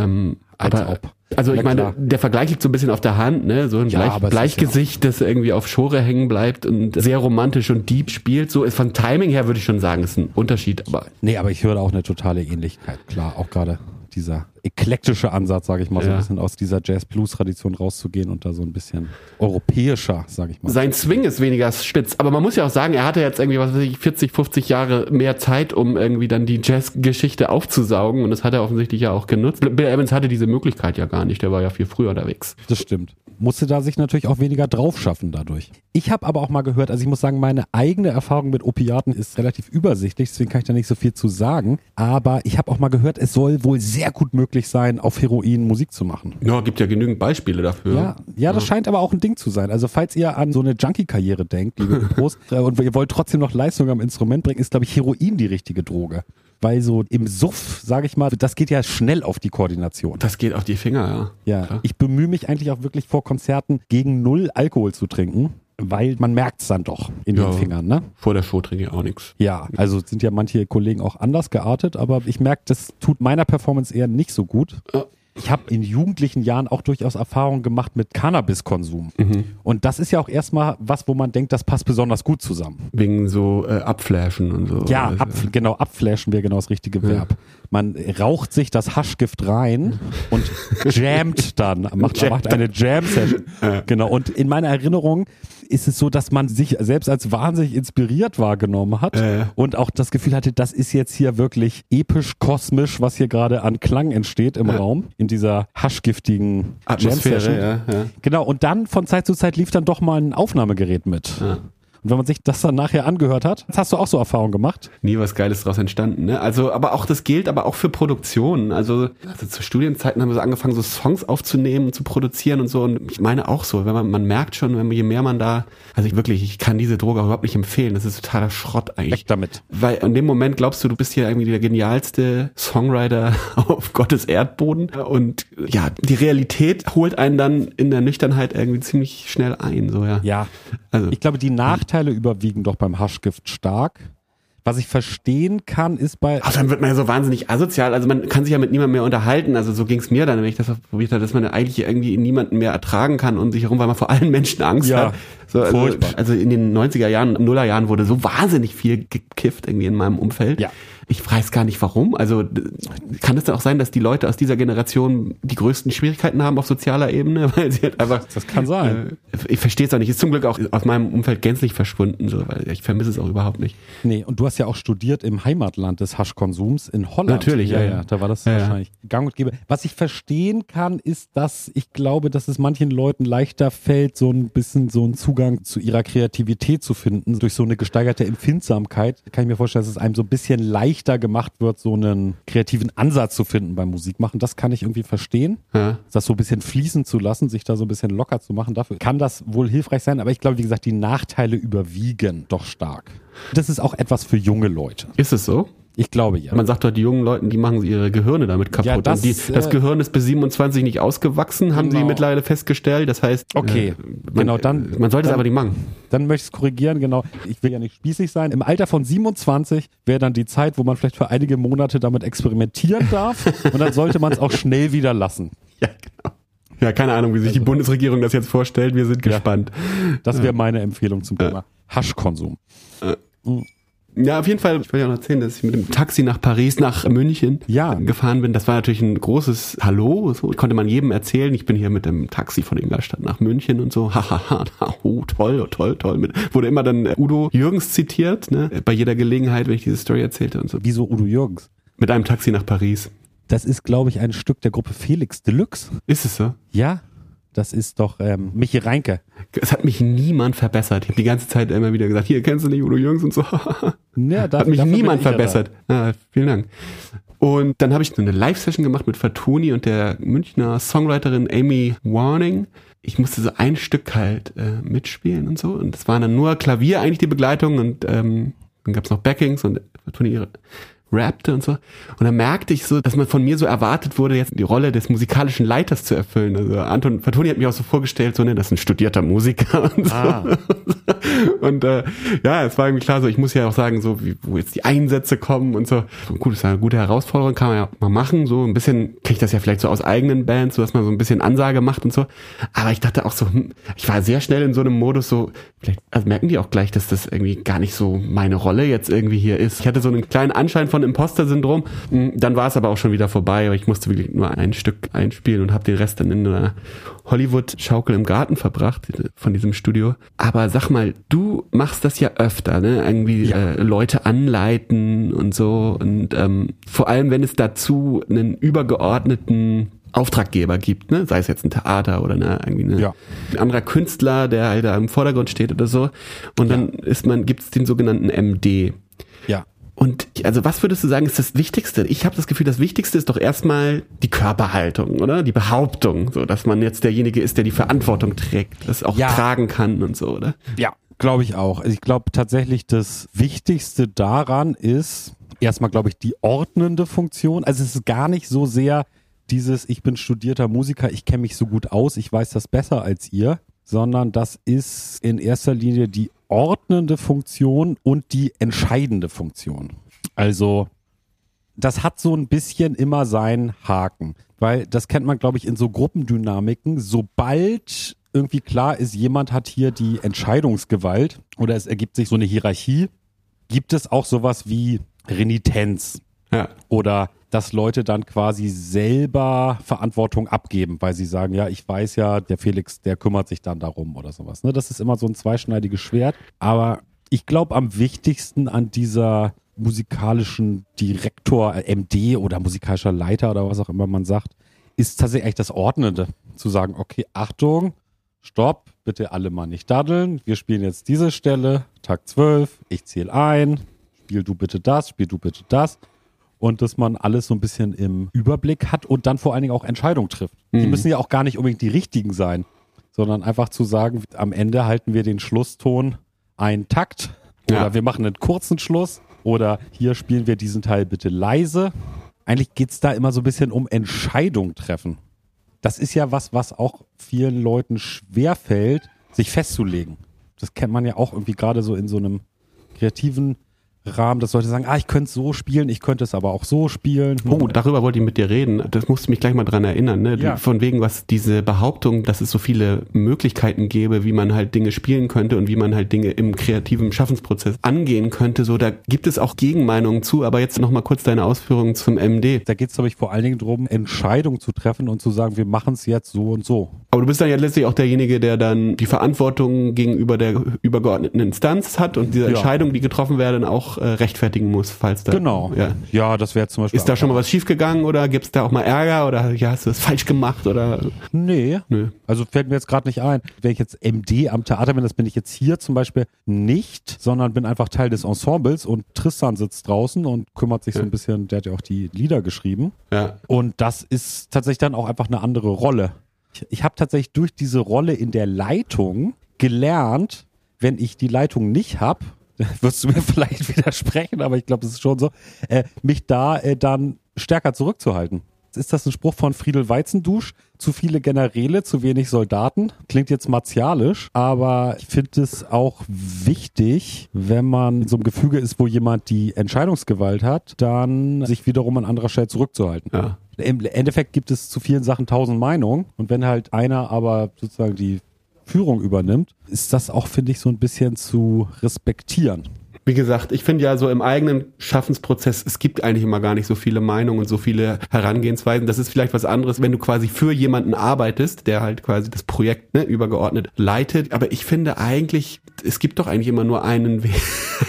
Also ich meine, der Vergleich liegt so ein bisschen auf der Hand, ne? So ein Bleichgesicht, das irgendwie auf Schore hängen bleibt und sehr romantisch und deep spielt. So ist von Timing her würde ich schon sagen, ist ein Unterschied. Aber ich höre da auch eine totale Ähnlichkeit. Klar, auch gerade dieser eklektische Ansatz, sage ich mal, so ein bisschen aus dieser Jazz-Blues-Tradition rauszugehen und da so ein bisschen europäischer, sage ich mal. Sein Swing ist weniger spitz, aber man muss ja auch sagen, er hatte jetzt irgendwie, 40, 50 Jahre mehr Zeit, um irgendwie dann die Jazz-Geschichte aufzusaugen und das hat er offensichtlich ja auch genutzt. Bill Evans hatte diese Möglichkeit ja gar nicht, der war ja viel früher unterwegs. Das stimmt. Musste da sich natürlich auch weniger drauf schaffen dadurch. Ich habe aber auch mal gehört, also ich muss sagen, meine eigene Erfahrung mit Opiaten ist relativ übersichtlich, deswegen kann ich da nicht so viel zu sagen, aber ich habe auch mal gehört, es soll wohl sehr gut möglich sein, auf Heroin Musik zu machen. Ja, gibt ja genügend Beispiele dafür. Ja, das scheint aber auch ein Ding zu sein. Also falls ihr an so eine Junkie-Karriere denkt, liebe Prost, und ihr wollt trotzdem noch Leistung am Instrument bringen, ist, glaube ich, Heroin die richtige Droge. Weil so im Suff, sage ich mal, das geht ja schnell auf die Koordination. Das geht auf die Finger, ja. Ja, ich bemühe mich eigentlich auch wirklich vor Konzerten gegen 0 Alkohol zu trinken, weil man merkt es dann doch in den Fingern, ne? Vor der Show trinke ich auch nichts. Ja, also sind ja manche Kollegen auch anders geartet, aber ich merke, das tut meiner Performance eher nicht so gut. Ich habe in jugendlichen Jahren auch durchaus Erfahrungen gemacht mit Cannabiskonsum. Und das ist ja auch erstmal was, wo man denkt, das passt besonders gut zusammen. Wegen so Abflashen und so. Ja, abflashen wäre genau das richtige Verb. Man raucht sich das Haschgift rein und jammt dann, macht eine Jam-Session. Genau, und in meiner Erinnerung ist es so, dass man sich selbst als wahnsinnig inspiriert wahrgenommen hat und auch das Gefühl hatte, das ist jetzt hier wirklich episch, kosmisch, was hier gerade an Klang entsteht im Raum, in dieser haschgiftigen Atmosphäre. Jam-Session. Genau, und dann von Zeit zu Zeit lief dann doch mal ein Aufnahmegerät mit. Ja. Und wenn man sich das dann nachher angehört hat, jetzt hast du auch so Erfahrungen gemacht? Nie was Geiles draus entstanden, ne? Also, aber auch, das gilt aber auch für Produktionen. Also zu Studienzeiten haben wir so angefangen, so Songs aufzunehmen und zu produzieren und so. Und ich meine auch so, wenn man merkt schon, je mehr man da, also ich kann diese Droge überhaupt nicht empfehlen. Das ist totaler Schrott eigentlich. Weg damit. Weil in dem Moment glaubst du bist hier irgendwie der genialste Songwriter auf Gottes Erdboden. Und ja, die Realität holt einen dann in der Nüchternheit irgendwie ziemlich schnell ein, so, ja. Ja. Also, ich glaube, die Nachteile überwiegen doch beim Haschgift stark. Was ich verstehen kann, ist bei... Ach, dann wird man ja so wahnsinnig asozial. Also man kann sich ja mit niemandem mehr unterhalten. Also so ging's mir dann, wenn ich das probiert habe, dass man eigentlich irgendwie niemanden mehr ertragen kann um sich herum, weil man vor allen Menschen Angst hat. So, also in den 90er Jahren, Nullerjahren wurde so wahnsinnig viel gekifft irgendwie in meinem Umfeld. Ja. Ich weiß gar nicht warum. Also kann es dann auch sein, dass die Leute aus dieser Generation die größten Schwierigkeiten haben auf sozialer Ebene, weil sie halt einfach... Das kann sein. Ich verstehe es auch nicht. Ist zum Glück auch aus meinem Umfeld gänzlich verschwunden, so, weil ich vermisse es auch überhaupt nicht. Nee, und du hast ja auch studiert im Heimatland des Haschkonsums in Holland. Natürlich, ja. Da war das wahrscheinlich gang und gäbe. Was ich verstehen kann, ist, dass ich glaube, dass es manchen Leuten leichter fällt, so ein bisschen so einen Zugang zu ihrer Kreativität zu finden. Durch so eine gesteigerte Empfindsamkeit kann ich mir vorstellen, dass es einem so ein bisschen leichter gemacht wird, so einen kreativen Ansatz zu finden beim Musikmachen. Das kann ich irgendwie verstehen. Ja. Das so ein bisschen fließen zu lassen, sich da so ein bisschen locker zu machen. Dafür kann das wohl hilfreich sein. Aber ich glaube, wie gesagt, die Nachteile überwiegen doch stark. Das ist auch etwas für junge Leute. Ist es so? Ich glaube ja. Man sagt doch, die jungen Leuten, die machen ihre Gehirne damit kaputt. Ja, das Gehirn ist bis 27 nicht ausgewachsen, haben sie mittlerweile festgestellt. Das heißt, man sollte es aber nicht machen. Dann möchte ich es korrigieren, genau. Ich will ja nicht spießig sein. Im Alter von 27 wäre dann die Zeit, wo man vielleicht für einige Monate damit experimentieren darf. Und dann sollte man es auch schnell wieder lassen. Ja, genau. Ja, keine Ahnung, wie sich die Bundesregierung das jetzt vorstellt. Wir sind gespannt. Das wäre meine Empfehlung zum Thema Haschkonsum. Ja, auf jeden Fall, ich wollte ja noch erzählen, dass ich mit dem Taxi nach Paris, nach München gefahren bin. Das war natürlich ein großes Hallo, so konnte man jedem erzählen. Ich bin hier mit dem Taxi von Ingolstadt nach München und so. Hahaha, toll. Wurde immer dann Udo Jürgens zitiert, ne? Bei jeder Gelegenheit, wenn ich diese Story erzählte und so. Wieso Udo Jürgens? Mit einem Taxi nach Paris. Das ist, glaube ich, ein Stück der Gruppe Felix Deluxe. Ist es so? Ja. Das ist doch Michi Reinke. Es hat mich niemand verbessert. Ich habe die ganze Zeit immer wieder gesagt, hier, kennst du nicht Udo Jürgens und so. Ja, hat mich niemand verbessert. Ja, vielen Dank. Und dann habe ich eine Live-Session gemacht mit Fatoni und der Münchner Songwriterin Amy Warning. Ich musste so ein Stück halt mitspielen und so. Und das war dann nur Klavier eigentlich die Begleitung und dann gab's noch Backings und Fatoni rappte und so. Und dann merkte ich so, dass man von mir so erwartet wurde, jetzt die Rolle des musikalischen Leiters zu erfüllen. Also Anton Fatoni hat mich auch so vorgestellt, so, ne, das ist ein studierter Musiker und so. Und es war irgendwie klar, so, ich muss ja auch sagen, so, wo jetzt die Einsätze kommen und so. Gut, das ist eine gute Herausforderung, kann man ja mal machen. So ein bisschen kenne ich das ja vielleicht so aus eigenen Bands, so dass man so ein bisschen Ansage macht und so. Aber ich dachte auch so, ich war sehr schnell in so einem Modus, so, vielleicht merken die auch gleich, dass das irgendwie gar nicht so meine Rolle jetzt irgendwie hier ist. Ich hatte so einen kleinen Anschein von Imposter-Syndrom. Dann war es aber auch schon wieder vorbei, aber ich musste wirklich nur ein Stück einspielen und habe den Rest dann in einer Hollywood-Schaukel im Garten verbracht von diesem Studio. Aber sag mal, du machst das ja öfter, ne? Irgendwie Leute anleiten und so und vor allem, wenn es dazu einen übergeordneten Auftraggeber gibt, ne? Sei es jetzt ein Theater oder ein anderer Künstler, der halt da im Vordergrund steht oder so. Und dann gibt's den sogenannten MD. Ja. Und also was würdest du sagen, ist das Wichtigste? Ich habe das Gefühl, das Wichtigste ist doch erstmal die Körperhaltung, oder? Die Behauptung, so dass man jetzt derjenige ist, der die Verantwortung trägt, das auch tragen kann und so, oder? Ja, glaube ich auch. Also ich glaube tatsächlich, das Wichtigste daran ist erstmal, glaube ich, die ordnende Funktion. Also es ist gar nicht so sehr dieses, ich bin studierter Musiker, ich kenne mich so gut aus, ich weiß das besser als ihr, sondern das ist in erster Linie die ordnende Funktion und die entscheidende Funktion. Also das hat so ein bisschen immer seinen Haken, weil das kennt man, glaube ich, in so Gruppendynamiken. Sobald irgendwie klar ist, jemand hat hier die Entscheidungsgewalt oder es ergibt sich so eine Hierarchie, gibt es auch sowas wie Renitenz. Ja. Oder dass Leute dann quasi selber Verantwortung abgeben, weil sie sagen, ja, ich weiß ja, der Felix, der kümmert sich dann darum oder sowas. Ne? Das ist immer so ein zweischneidiges Schwert. Aber ich glaube, am wichtigsten an dieser musikalischen Direktor, MD oder musikalischer Leiter oder was auch immer man sagt, ist tatsächlich das Ordnende. Zu sagen, okay, Achtung, stopp, bitte alle mal nicht daddeln. Wir spielen jetzt diese Stelle, Takt 12, ich zähle ein, spiel du bitte das. Und dass man alles so ein bisschen im Überblick hat und dann vor allen Dingen auch Entscheidungen trifft. Die müssen ja auch gar nicht unbedingt die richtigen sein, sondern einfach zu sagen, am Ende halten wir den Schlusston einen Takt oder wir machen einen kurzen Schluss oder hier spielen wir diesen Teil bitte leise. Eigentlich geht's da immer so ein bisschen um Entscheidung treffen. Das ist ja was auch vielen Leuten schwerfällt, sich festzulegen. Das kennt man ja auch irgendwie gerade so in so einem kreativen Rahmen, dass Leute sagen, ich könnte es so spielen, ich könnte es aber auch so spielen. Oh, darüber wollte ich mit dir reden. Das musst du mich gleich mal dran erinnern. Ne? Ja. Von wegen, was diese Behauptung, dass es so viele Möglichkeiten gäbe, wie man halt Dinge spielen könnte und wie man halt Dinge im kreativen Schaffensprozess angehen könnte. So, da gibt es auch Gegenmeinungen zu. Aber jetzt noch mal kurz deine Ausführungen zum MD. Da geht es, glaube ich, vor allen Dingen darum, Entscheidungen zu treffen und zu sagen, wir machen es jetzt so und so. Aber du bist dann ja letztlich auch derjenige, der dann die Verantwortung gegenüber der übergeordneten Instanz hat und diese Entscheidungen, die getroffen werden, auch rechtfertigen muss, falls da... Genau. Ja, das wäre zum Beispiel... Ist da schon mal was schiefgegangen oder gibt es da auch mal Ärger oder hast du das falsch gemacht oder... Nee. Also fällt mir jetzt gerade nicht ein. Wenn ich jetzt MD am Theater bin, das bin ich jetzt hier zum Beispiel nicht, sondern bin einfach Teil des Ensembles und Tristan sitzt draußen und kümmert sich so ein bisschen, der hat ja auch die Lieder geschrieben. Ja. Und das ist tatsächlich dann auch einfach eine andere Rolle. Ich habe tatsächlich durch diese Rolle in der Leitung gelernt, wenn ich die Leitung nicht habe, wirst du mir vielleicht widersprechen, aber ich glaube, es ist schon so, mich da dann stärker zurückzuhalten. Ist das ein Spruch von Friedel Weizendusch? Zu viele Generäle, zu wenig Soldaten. Klingt jetzt martialisch, aber ich finde es auch wichtig, wenn man in so einem Gefüge ist, wo jemand die Entscheidungsgewalt hat, dann sich wiederum an anderer Stelle zurückzuhalten. Ja. Im Endeffekt gibt es zu vielen Sachen 1000 Meinungen und wenn halt einer aber sozusagen die Führung übernimmt, ist das auch, finde ich, so ein bisschen zu respektieren. Wie gesagt, ich finde ja so im eigenen Schaffensprozess, es gibt eigentlich immer gar nicht so viele Meinungen und so viele Herangehensweisen. Das ist vielleicht was anderes, wenn du quasi für jemanden arbeitest, der halt quasi das Projekt übergeordnet leitet. Aber ich finde eigentlich, es gibt doch eigentlich immer nur einen Weg.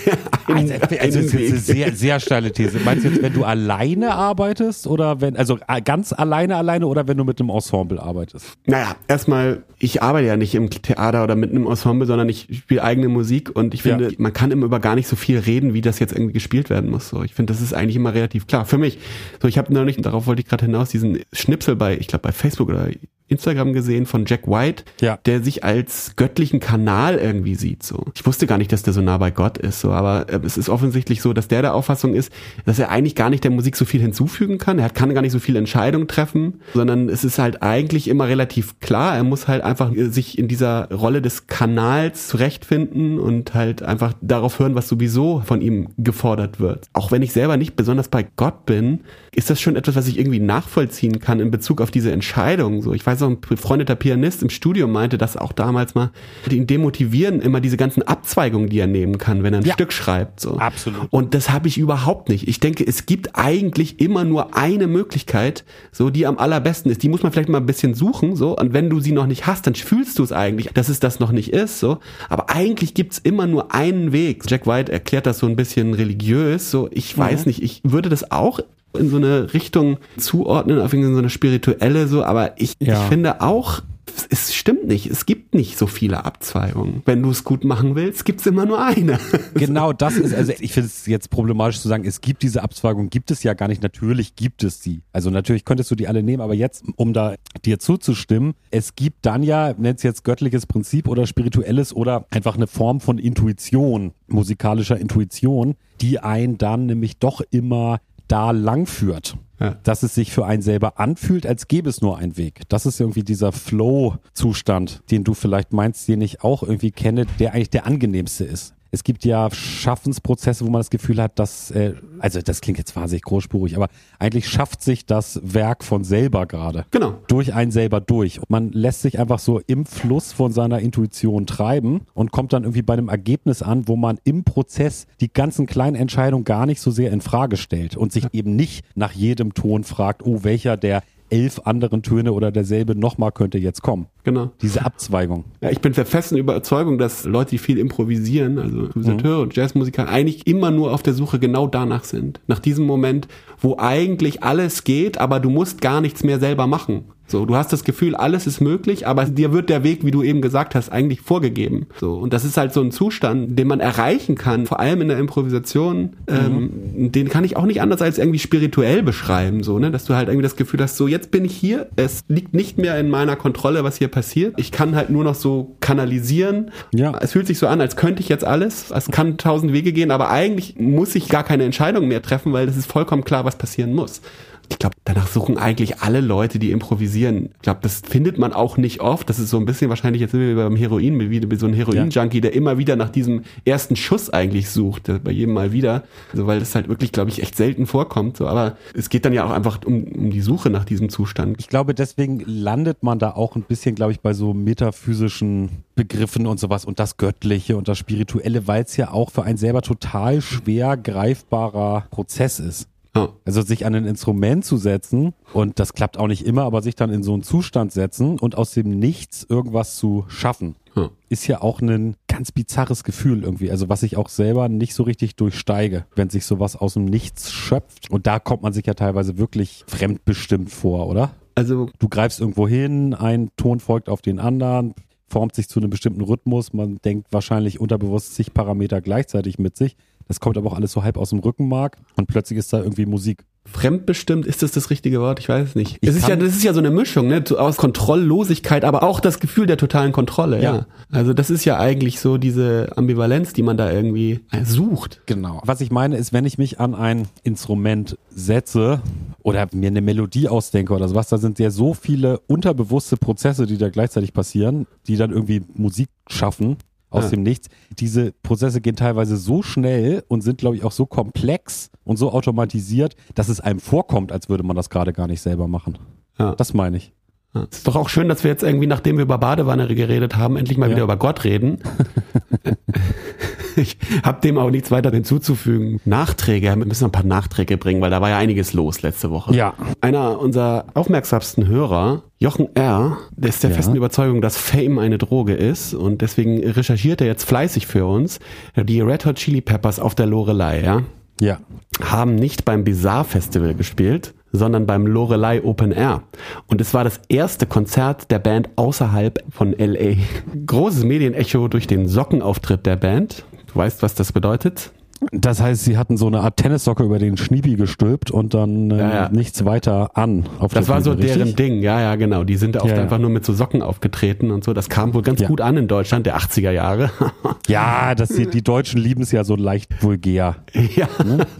Also das ist jetzt eine sehr, sehr steile These. Meinst du jetzt, wenn du alleine arbeitest oder also ganz alleine oder wenn du mit einem Ensemble arbeitest? Naja, erstmal, ich arbeite ja nicht im Theater oder mit einem Ensemble, sondern ich spiele eigene Musik und ich finde, man kann immer über gar nicht so viel reden, wie das jetzt irgendwie gespielt werden muss. So, ich finde, das ist eigentlich immer relativ klar. Für mich. So, ich habe neulich, darauf wollte ich gerade hinaus, diesen Schnipsel bei Facebook oder Instagram gesehen von Jack White, der sich als göttlichen Kanal irgendwie sieht. So, ich wusste gar nicht, dass der so nah bei Gott ist. So, aber es ist offensichtlich so, dass der Auffassung ist, dass er eigentlich gar nicht der Musik so viel hinzufügen kann. Er kann gar nicht so viele Entscheidungen treffen, sondern es ist halt eigentlich immer relativ klar. Er muss halt einfach sich in dieser Rolle des Kanals zurechtfinden und halt einfach darauf hören, was sowieso von ihm gefordert wird. Auch wenn ich selber nicht besonders bei Gott bin, ist das schon etwas, was ich irgendwie nachvollziehen kann in Bezug auf diese Entscheidung. So, ich weiß auch, ein befreundeter Pianist im Studium meinte, dass auch damals mal ihn demotivieren immer diese ganzen Abzweigungen, die er nehmen kann, wenn er ein Stück schreibt. So. Absolut. Und das habe ich überhaupt nicht. Ich denke, es gibt eigentlich immer nur eine Möglichkeit, so die am allerbesten ist. Die muss man vielleicht mal ein bisschen suchen, so. Und wenn du sie noch nicht hast, dann fühlst du es eigentlich, dass es das noch nicht ist, so. Aber eigentlich gibt's immer nur einen Weg. Jack White erklärt das so ein bisschen religiös, so. Ich weiß nicht, ich würde das auch in so eine Richtung zuordnen, auf irgendwie so eine spirituelle, so. Aber ich finde auch, es stimmt nicht. Es gibt nicht so viele Abzweigungen. Wenn du es gut machen willst, gibt es immer nur eine. Genau, das ist, also ich finde es jetzt problematisch zu sagen, es gibt diese Abzweigung, gibt es ja gar nicht. Natürlich gibt es sie. Also natürlich könntest du die alle nehmen, aber jetzt, um da dir zuzustimmen, es gibt dann ja, nennt es jetzt göttliches Prinzip oder spirituelles oder einfach eine Form von Intuition, musikalischer Intuition, die einen dann nämlich doch immer da lang führt. Ja. Dass es sich für einen selber anfühlt, als gäbe es nur einen Weg. Das ist irgendwie dieser Flow-Zustand, den du vielleicht meinst, den ich auch irgendwie kenne, der eigentlich der angenehmste ist. Es gibt ja Schaffensprozesse, wo man das Gefühl hat, dass, also das klingt jetzt wahnsinnig großspurig, aber eigentlich schafft sich das Werk von selber gerade. Genau. Durch einen selber durch. Man lässt sich einfach so im Fluss von seiner Intuition treiben und kommt dann irgendwie bei einem Ergebnis an, wo man im Prozess die ganzen kleinen Entscheidungen gar nicht so sehr in Frage stellt und sich eben nicht nach jedem Ton fragt, oh, welcher der 11 anderen Töne oder derselbe nochmal könnte jetzt kommen. Genau. Diese Abzweigung. Ja, ich bin der festen Überzeugung, dass Leute, die viel improvisieren, also Improvisateure und Jazzmusiker, eigentlich immer nur auf der Suche genau danach sind. Nach diesem Moment, wo eigentlich alles geht, aber du musst gar nichts mehr selber machen. So, du hast das Gefühl, alles ist möglich, aber dir wird der Weg, wie du eben gesagt hast, eigentlich vorgegeben. So, und das ist halt so ein Zustand, den man erreichen kann, vor allem in der Improvisation. Den kann ich auch nicht anders als irgendwie spirituell beschreiben, so, ne, dass du halt irgendwie das Gefühl hast, so, jetzt bin ich hier, es liegt nicht mehr in meiner Kontrolle, was hier passiert. Ich kann halt nur noch so kanalisieren. Ja. Es fühlt sich so an, als könnte ich jetzt alles. Es kann 1000 Wege gehen, aber eigentlich muss ich gar keine Entscheidung mehr treffen, weil es ist vollkommen klar, was passieren muss. Ich glaube, danach suchen eigentlich alle Leute, die improvisieren. Ich glaube, das findet man auch nicht oft. Das ist so ein bisschen wahrscheinlich jetzt wie beim Heroin, wie so ein Heroin-Junkie, der immer wieder nach diesem ersten Schuss eigentlich sucht, bei jedem Mal wieder. Also, weil das halt wirklich, glaube ich, echt selten vorkommt. So, aber es geht dann ja auch einfach um die Suche nach diesem Zustand. Ich glaube, deswegen landet man da auch ein bisschen, glaube ich, bei so metaphysischen Begriffen und sowas und das Göttliche und das Spirituelle, weil es ja auch für einen selber total schwer greifbarer Prozess ist. Also sich an ein Instrument zu setzen und das klappt auch nicht immer, aber sich dann in so einen Zustand setzen und aus dem Nichts irgendwas zu schaffen, ist ja auch ein ganz bizarres Gefühl irgendwie. Also was ich auch selber nicht so richtig durchsteige, wenn sich sowas aus dem Nichts schöpft. Und da kommt man sich ja teilweise wirklich fremdbestimmt vor, oder? Also du greifst irgendwo hin, ein Ton folgt auf den anderen, formt sich zu einem bestimmten Rhythmus. Man denkt wahrscheinlich unterbewusst zig Parameter gleichzeitig mit sich. Das kommt aber auch alles so halb aus dem Rückenmark und plötzlich ist da irgendwie Musik. Fremdbestimmt, ist das richtige Wort? Ich weiß es nicht. Das ist ja so eine Mischung, ne, aus Kontrolllosigkeit, aber auch das Gefühl der totalen Kontrolle, ja. Also das ist ja eigentlich so diese Ambivalenz, die man da irgendwie sucht. Genau. Was ich meine ist, wenn ich mich an ein Instrument setze oder mir eine Melodie ausdenke oder sowas, da sind ja so viele unterbewusste Prozesse, die da gleichzeitig passieren, die dann irgendwie Musik schaffen. Aus dem Nichts. Diese Prozesse gehen teilweise so schnell und sind, glaube ich, auch so komplex und so automatisiert, dass es einem vorkommt, als würde man das gerade gar nicht selber machen. Ja. Das meine ich. Es ist doch auch schön, dass wir jetzt irgendwie, nachdem wir über Badewanne geredet haben, endlich mal wieder über Gott reden. Ich habe dem auch nichts weiter hinzuzufügen. Nachträge, wir müssen noch ein paar Nachträge bringen, weil da war ja einiges los letzte Woche. Ja. Einer unserer aufmerksamsten Hörer, Jochen R., der ist der festen Überzeugung, dass Fame eine Droge ist und deswegen recherchiert er jetzt fleißig für uns. Die Red Hot Chili Peppers auf der Loreley, haben nicht beim Bizarre Festival gespielt, sondern beim Loreley Open Air. Und es war das erste Konzert der Band außerhalb von L.A. Großes Medienecho durch den Sockenauftritt der Band. Du weißt, was das bedeutet? Das heißt, sie hatten so eine Art Tennissocke über den Schniebi gestülpt und dann nichts weiter an. Das war so deren Ding, ja, genau. Die sind oft einfach nur mit so Socken aufgetreten und so. Das kam wohl ganz gut an in Deutschland, der 80er Jahre. Ja, die Deutschen lieben es ja so leicht vulgär. Ja,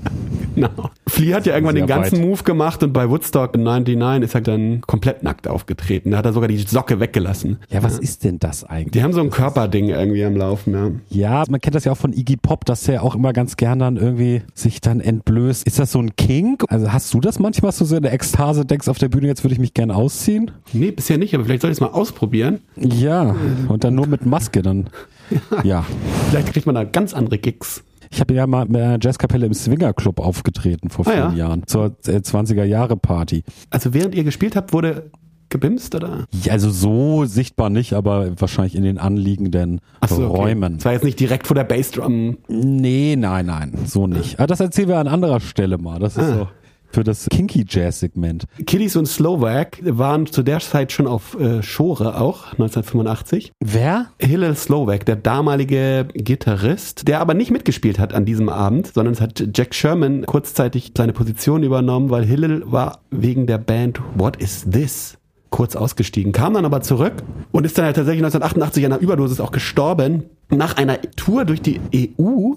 genau. Flea hat ja irgendwann den ganzen Move gemacht und bei Woodstock in 99 ist er dann komplett nackt aufgetreten. Da hat er sogar die Socke weggelassen. Ja, was ist denn das eigentlich? Die haben so ein Körperding irgendwie am Laufen, Ja, man kennt das ja auch von Iggy Pop, dass er auch immer ganz gern dann irgendwie sich dann entblößt. Ist das so ein Kink? Also hast du das manchmal, so in der Ekstase denkst auf der Bühne, jetzt würde ich mich gern ausziehen? Nee, bisher nicht, aber vielleicht soll ich es mal ausprobieren. Ja, und dann nur mit Maske dann. Ja. Vielleicht kriegt man da ganz andere Gigs. Ich habe ja mal mit einer Jazzkapelle im Swingerclub aufgetreten vor 4 Jahren, zur 20er-Jahre-Party. Also während ihr gespielt habt, wurde gebimst, oder? Ja, also so sichtbar nicht, aber wahrscheinlich in den anliegenden Räumen. Das war jetzt nicht direkt vor der Bassdrum? Nee, nein, so nicht. Aber das erzählen wir an anderer Stelle mal. Das ist so für das Kinky Jazz Segment. Kiddies und Slovak waren zu der Zeit schon auf Shore auch, 1985. Wer? Hillel Slovak, der damalige Gitarrist, der aber nicht mitgespielt hat an diesem Abend, sondern es hat Jack Sherman kurzzeitig seine Position übernommen, weil Hillel war wegen der Band What Is This? Kurz ausgestiegen, kam dann aber zurück und ist dann halt tatsächlich 1988 an einer Überdosis auch gestorben, nach einer Tour durch die EU,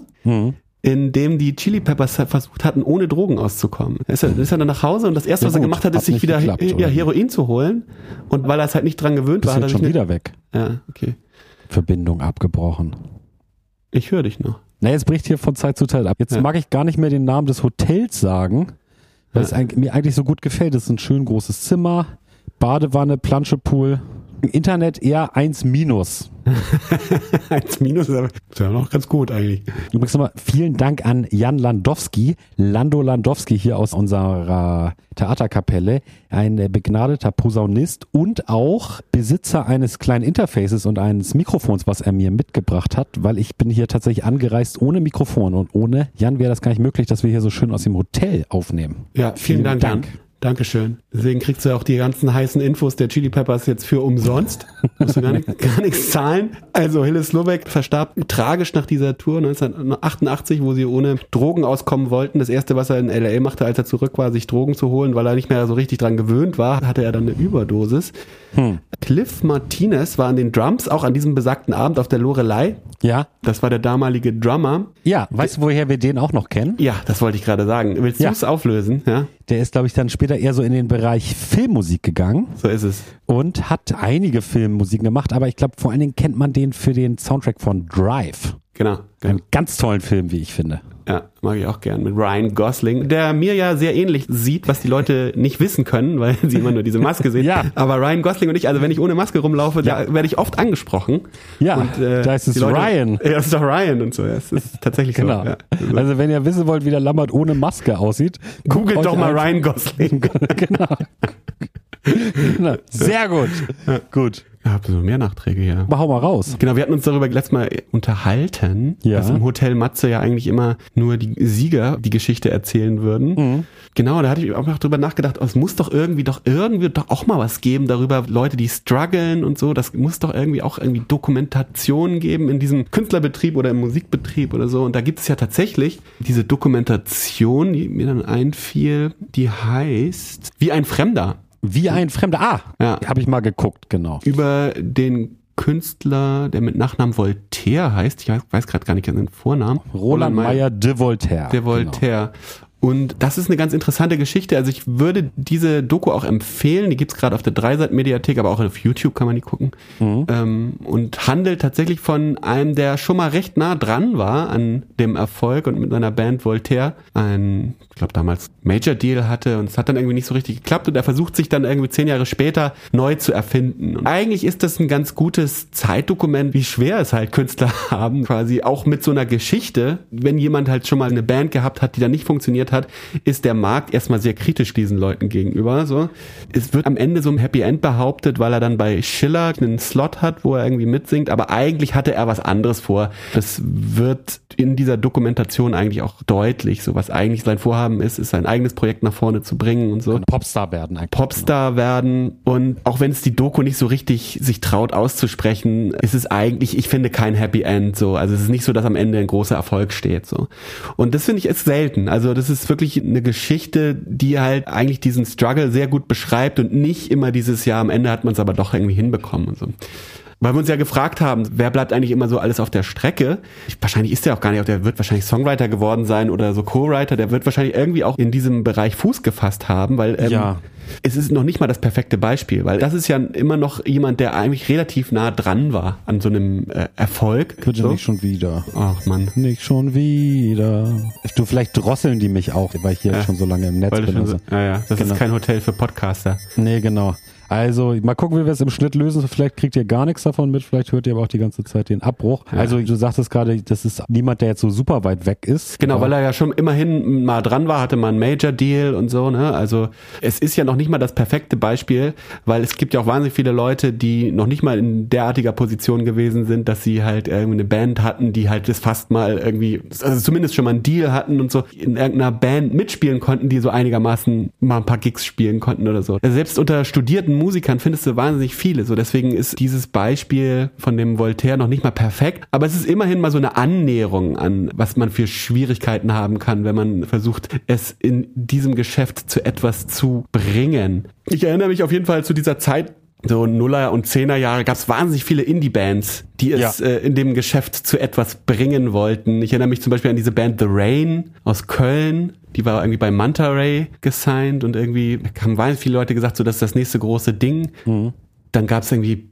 in dem die Chili Peppers versucht hatten, ohne Drogen auszukommen. Ist er dann nach Hause und das erste, was er gemacht hat, ist sich wieder Heroin zu holen und weil er es halt nicht dran gewöhnt war, hat er schon wieder weg. Ja, okay. Verbindung abgebrochen. Ich höre dich noch. Na, jetzt bricht hier von Zeit zu Zeit ab. Jetzt mag ich gar nicht mehr den Namen des Hotels sagen, weil es mir eigentlich so gut gefällt. Es ist ein schön großes Zimmer, Badewanne, Planschepool. Internet eher 1-. 1- ist ja noch ganz gut eigentlich. Übrigens nochmal vielen Dank an Jan Landowski, Lando Landowski hier aus unserer Theaterkapelle, ein begnadeter Posaunist und auch Besitzer eines kleinen Interfaces und eines Mikrofons, was er mir mitgebracht hat, weil ich bin hier tatsächlich angereist ohne Mikrofon und ohne Jan wäre das gar nicht möglich, dass wir hier so schön aus dem Hotel aufnehmen. Ja, vielen Dank. Jan. Dankeschön. Deswegen kriegst du auch die ganzen heißen Infos der Chili Peppers jetzt für umsonst. Deswegen kriegst du auch die ganzen heißen Infos der Chili Peppers jetzt für umsonst. Musst du gar nichts zahlen. Also Hillis Lobeck verstarb tragisch nach dieser Tour 1988, wo sie ohne Drogen auskommen wollten. Das erste, was er in L.A. machte, als er zurück war, sich Drogen zu holen, weil er nicht mehr so richtig dran gewöhnt war, hatte er dann eine Überdosis. Cliff Martinez war an den Drums, auch an diesem besagten Abend auf der Loreley. Ja. Das war der damalige Drummer. Ja, weißt du, woher wir den auch noch kennen? Ja, das wollte ich gerade sagen. Willst du es auflösen? Ja. Der ist, glaube ich, dann später eher so in den Bereich Filmmusik gegangen. So ist es. Und hat einige Filmmusiken gemacht, aber ich glaube, vor allen Dingen kennt man den für den Soundtrack von Drive. Genau. Einen ganz tollen Film, wie ich finde. Ja, mag ich auch gern. Mit Ryan Gosling, der mir ja sehr ähnlich sieht, was die Leute nicht wissen können, weil sie immer nur diese Maske sehen. Ja. Aber Ryan Gosling und ich, also wenn ich ohne Maske rumlaufe, da werde ich oft angesprochen. Ja, und, da ist es Leute, Ryan. Ja, das ist doch Ryan und so. Ja, das ist tatsächlich genau. so. Ja. Also wenn ihr wissen wollt, wie der Lambert ohne Maske aussieht, googelt doch mal Ryan Gosling. Genau. Sehr gut. Ja. Gut. Ich habe so mehr Nachträge hier. Hau mal raus. Genau, wir hatten uns darüber letztes Mal unterhalten, dass im Hotel Matze ja eigentlich immer nur die Sieger die Geschichte erzählen würden. Genau, da hatte ich auch noch drüber nachgedacht, es muss doch irgendwie auch mal was geben darüber, Leute, die strugglen und so. Das muss doch irgendwie Dokumentation geben in diesem Künstlerbetrieb oder im Musikbetrieb oder so. Und da gibt es ja tatsächlich diese Dokumentation, die mir dann einfiel, die heißt Wie ein Fremder. Wie ein Fremder. Habe ich mal geguckt, genau. Über den Künstler, der mit Nachnamen Voltaire heißt. Ich weiß gerade gar nicht den Vornamen. Roland Meyer de Voltaire. De Voltaire. Genau. Und das ist eine ganz interessante Geschichte. Also ich würde diese Doku auch empfehlen. Die gibt's gerade auf der Dreisat-Mediathek, aber auch auf YouTube kann man die gucken. Und handelt tatsächlich von einem, der schon mal recht nah dran war an dem Erfolg und mit seiner Band Voltaire ich glaube damals Major Deal hatte und es hat dann irgendwie nicht so richtig geklappt und er versucht sich dann irgendwie 10 Jahre später neu zu erfinden. Und eigentlich ist das ein ganz gutes Zeitdokument, wie schwer es halt Künstler haben, quasi auch mit so einer Geschichte. Wenn jemand halt schon mal eine Band gehabt hat, die dann nicht funktioniert hat, ist der Markt erstmal sehr kritisch diesen Leuten gegenüber. So, es wird am Ende so ein Happy End behauptet, weil er dann bei Schiller einen Slot hat, wo er irgendwie mitsingt, aber eigentlich hatte er was anderes vor. Das wird in dieser Dokumentation eigentlich auch deutlich, so was eigentlich sein Vorhaben ist sein eigenes Projekt nach vorne zu bringen und so. Popstar werden eigentlich. Popstar werden und auch wenn es die Doku nicht so richtig sich traut auszusprechen, ist es eigentlich, ich finde, kein Happy End so. Also es ist nicht so, dass am Ende ein großer Erfolg steht so. Und das finde ich ist selten. Also das ist wirklich eine Geschichte, die halt eigentlich diesen Struggle sehr gut beschreibt und nicht immer dieses Jahr am Ende hat man es aber doch irgendwie hinbekommen und so. Weil wir uns ja gefragt haben, wer bleibt eigentlich immer so alles auf der Strecke? Wahrscheinlich ist der auch gar nicht, der wird wahrscheinlich Songwriter geworden sein oder so Co-Writer, der wird wahrscheinlich irgendwie auch in diesem Bereich Fuß gefasst haben, weil es ist noch nicht mal das perfekte Beispiel, weil das ist ja immer noch jemand, der eigentlich relativ nah dran war an so einem Erfolg. Bitte nicht schon wieder. Ach Mann. Nicht schon wieder. Du, vielleicht drosseln die mich auch, weil ich hier schon so lange im Netz bin. So, das ist kein Hotel für Podcaster. Nee, genau. Also, mal gucken, wie wir es im Schnitt lösen. Vielleicht kriegt ihr gar nichts davon mit, vielleicht hört ihr aber auch die ganze Zeit den Abbruch. Ja. Also, du sagtest gerade, das ist niemand, der jetzt so super weit weg ist. Genau, weil er ja schon immerhin mal dran war, hatte mal einen Major Deal und so, ne? Also, es ist ja noch nicht mal das perfekte Beispiel, weil es gibt ja auch wahnsinnig viele Leute, die noch nicht mal in derartiger Position gewesen sind, dass sie halt irgendwie eine Band hatten, die halt das fast mal irgendwie, also zumindest schon mal einen Deal hatten und so in irgendeiner Band mitspielen konnten, die so einigermaßen mal ein paar Gigs spielen konnten oder so. Also selbst unter studierten Musikern findest du wahnsinnig viele. So, deswegen ist dieses Beispiel von dem Voltaire noch nicht mal perfekt, aber es ist immerhin mal so eine Annäherung an, was man für Schwierigkeiten haben kann, wenn man versucht, es in diesem Geschäft zu etwas zu bringen. Ich erinnere mich auf jeden Fall zu dieser Zeit, so Nuller- und Zehnerjahre, gab es wahnsinnig viele Indie-Bands, die es in dem Geschäft zu etwas bringen wollten. Ich erinnere mich zum Beispiel an diese Band The Rain aus Köln. Die war irgendwie bei Manta Ray gesigned und irgendwie haben wahnsinnig viele Leute gesagt, so das ist das nächste große Ding. Dann gab es irgendwie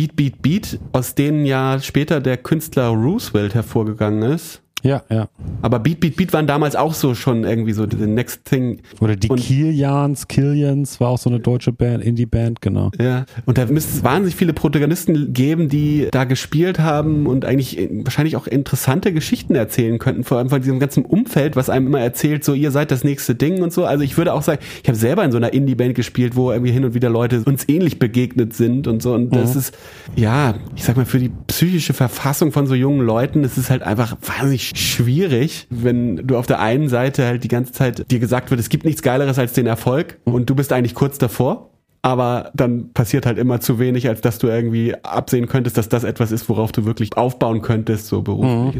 Beat, aus denen ja später der Künstler Roosevelt hervorgegangen ist. Ja. Aber Beat waren damals auch so schon irgendwie so the next thing. Oder die Killians war auch so eine deutsche Band, Indie-Band, genau. Ja, und da müsste es wahnsinnig viele Protagonisten geben, die da gespielt haben und eigentlich wahrscheinlich auch interessante Geschichten erzählen könnten, vor allem von diesem ganzen Umfeld, was einem immer erzählt, so ihr seid das nächste Ding und so. Also ich würde auch sagen, ich habe selber in so einer Indie-Band gespielt, wo irgendwie hin und wieder Leute uns ähnlich begegnet sind und so. Und das ist, ja, ich sag mal, für die psychische Verfassung von so jungen Leuten, es ist halt einfach wahnsinnig schwierig, wenn du auf der einen Seite halt die ganze Zeit dir gesagt wird, es gibt nichts Geileres als den Erfolg und du bist eigentlich kurz davor. Aber dann passiert halt immer zu wenig, als dass du irgendwie absehen könntest, dass das etwas ist, worauf du wirklich aufbauen könntest, so beruflich.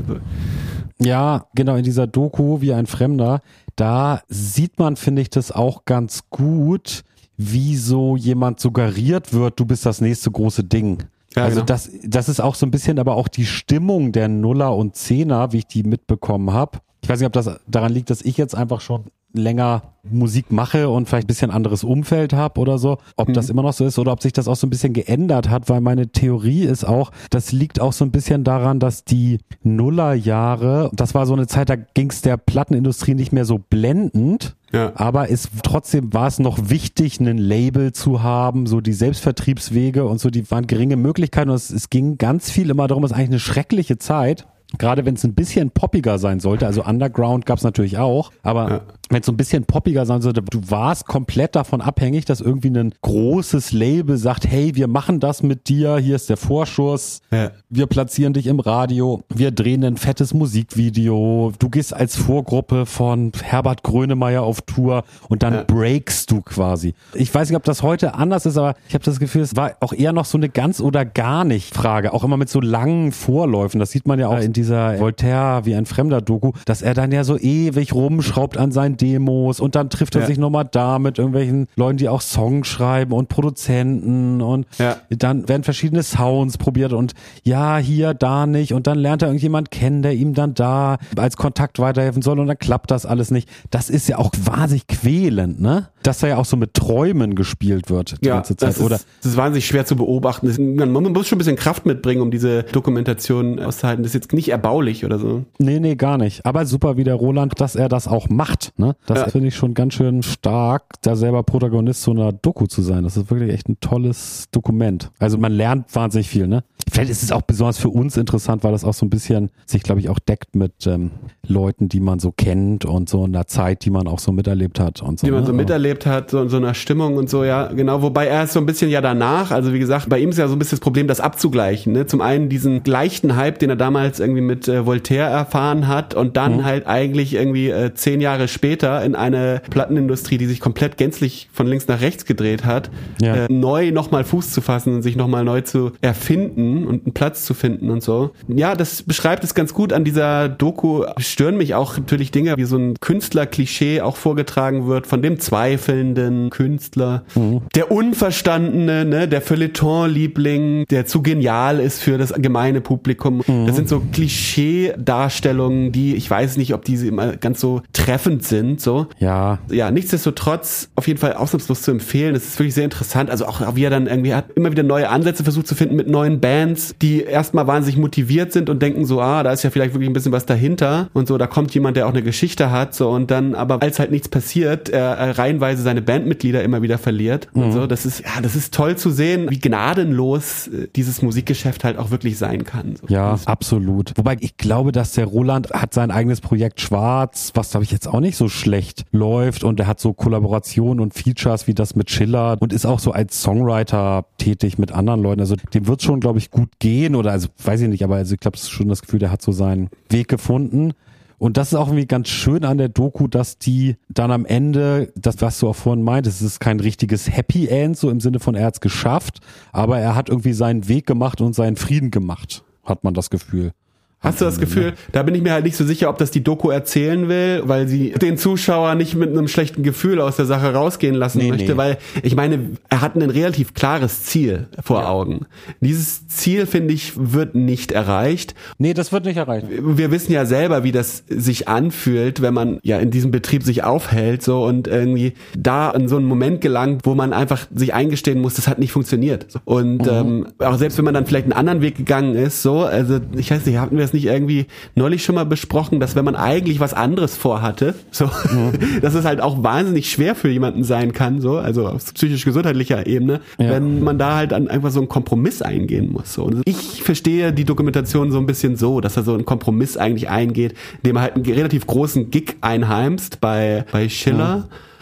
Ja, genau, in dieser Doku Wie ein Fremder, da sieht man, finde ich, das auch ganz gut, wie so jemand suggeriert wird, du bist das nächste große Ding. Ja, also genau. Das ist auch so ein bisschen aber auch die Stimmung der Nuller und Zehner, wie ich die mitbekommen habe. Ich weiß nicht, ob das daran liegt, dass ich jetzt einfach schon länger Musik mache und vielleicht ein bisschen anderes Umfeld habe oder so, ob das immer noch so ist oder ob sich das auch so ein bisschen geändert hat, weil meine Theorie ist auch, das liegt auch so ein bisschen daran, dass die Nullerjahre, das war so eine Zeit, da ging es der Plattenindustrie nicht mehr so blendend, aber trotzdem war es noch wichtig, ein Label zu haben, so die Selbstvertriebswege und so, die waren geringe Möglichkeiten und es ging ganz viel immer darum, es ist eigentlich eine schreckliche Zeit. Gerade wenn es ein bisschen poppiger sein sollte, also Underground gab es natürlich auch, aber wenn es so ein bisschen poppiger sein sollte, du warst komplett davon abhängig, dass irgendwie ein großes Label sagt, hey, wir machen das mit dir, hier ist der Vorschuss, wir platzieren dich im Radio, wir drehen ein fettes Musikvideo, du gehst als Vorgruppe von Herbert Grönemeyer auf Tour und dann breakst du quasi. Ich weiß nicht, ob das heute anders ist, aber ich habe das Gefühl, es war auch eher noch so eine ganz oder gar nicht Frage, auch immer mit so langen Vorläufen, das sieht man ja auch in dieser Voltaire Wie ein Fremder Doku, dass er dann ja so ewig rumschraubt an seinen Demos und dann trifft er sich nochmal da mit irgendwelchen Leuten, die auch Songs schreiben und Produzenten und dann werden verschiedene Sounds probiert und hier, da nicht und dann lernt er irgendjemand kennen, der ihm dann da als Kontakt weiterhelfen soll und dann klappt das alles nicht. Das ist ja auch wahnsinnig quälend, ne? Dass da ja auch so mit Träumen gespielt wird die ganze Zeit. Das ist wahnsinnig schwer zu beobachten. Man muss schon ein bisschen Kraft mitbringen, um diese Dokumentation auszuhalten. Das ist jetzt nicht erbaulich oder so. Nee, gar nicht. Aber super wie der Roland, dass er das auch macht, ne? Das finde ich schon ganz schön stark, da selber Protagonist so einer Doku zu sein. Das ist wirklich echt ein tolles Dokument. Also man lernt wahnsinnig viel, ne? Vielleicht ist es auch besonders für uns interessant, weil das auch so ein bisschen sich, glaube ich, auch deckt mit Leuten, die man so kennt und so in der Zeit, die man auch so miterlebt hat und so. Die man so miterlebt hat, so in so einer Stimmung und so, ja, genau. Wobei er ist so ein bisschen danach, also wie gesagt, bei ihm ist ja so ein bisschen das Problem, das abzugleichen, ne? Zum einen diesen leichten Hype, den er damals irgendwie mit Voltaire erfahren hat und dann halt eigentlich irgendwie 10 Jahre später in eine Plattenindustrie, die sich komplett gänzlich von links nach rechts gedreht hat, neu nochmal Fuß zu fassen und sich nochmal neu zu erfinden und einen Platz zu finden und so. Ja, das beschreibt es ganz gut an dieser Doku. Stören mich auch natürlich Dinge, wie so ein Künstler-Klischee auch vorgetragen wird von dem zweifelnden Künstler, der Unverstandene, ne, der Feuilleton-Liebling, der zu genial ist für das gemeine Publikum. Das sind so Klischee-Darstellungen, die, ich weiß nicht, ob diese immer ganz so treffend sind, so. Ja, nichtsdestotrotz auf jeden Fall ausnahmslos zu empfehlen. Es ist wirklich sehr interessant. Also auch wie er dann irgendwie hat immer wieder neue Ansätze versucht zu finden mit neuen Bands, die erstmal wahnsinnig motiviert sind und denken so, da ist ja vielleicht wirklich ein bisschen was dahinter und so, da kommt jemand, der auch eine Geschichte hat, so, und dann, aber als halt nichts passiert, er reihenweise seine Bandmitglieder immer wieder verliert und so. Das ist toll zu sehen, wie gnadenlos dieses Musikgeschäft halt auch wirklich sein kann. So. Ja, absolut. Wobei ich glaube, dass der Roland hat sein eigenes Projekt Schwarz, was glaube ich jetzt auch nicht so schlecht läuft, und er hat so Kollaborationen und Features wie das mit Schiller und ist auch so als Songwriter tätig mit anderen Leuten. Also dem wird schon, glaube ich, gut gehen, oder also weiß ich nicht, aber also ich glaube, es ist schon das Gefühl, der hat so seinen Weg gefunden. Und das ist auch irgendwie ganz schön an der Doku, dass die dann am Ende, das was du auch vorhin meintest, es ist kein richtiges Happy End, so im Sinne von er hat's geschafft, aber er hat irgendwie seinen Weg gemacht und seinen Frieden gemacht, hat man das Gefühl. Hast du das Gefühl, da bin ich mir halt nicht so sicher, ob das die Doku erzählen will, weil sie den Zuschauer nicht mit einem schlechten Gefühl aus der Sache rausgehen lassen möchte, weil ich meine, er hat ein relativ klares Ziel vor Augen. Dieses Ziel, finde ich, wird nicht erreicht. Nee, das wird nicht erreicht. Wir wissen ja selber, wie das sich anfühlt, wenn man ja in diesem Betrieb sich aufhält, so, und irgendwie da in so einen Moment gelangt, wo man einfach sich eingestehen muss, das hat nicht funktioniert. Und auch selbst wenn man dann vielleicht einen anderen Weg gegangen ist, so, also ich weiß nicht, hatten wir es nicht irgendwie neulich schon mal besprochen, dass wenn man eigentlich was anderes vorhatte, so, dass es halt auch wahnsinnig schwer für jemanden sein kann, so, also auf psychisch-gesundheitlicher Ebene, wenn man da halt dann einfach so einen Kompromiss eingehen muss, so. Und ich verstehe die Dokumentation so ein bisschen so, dass er so einen Kompromiss eigentlich eingeht, indem er halt einen relativ großen Gig einheimst bei Schiller.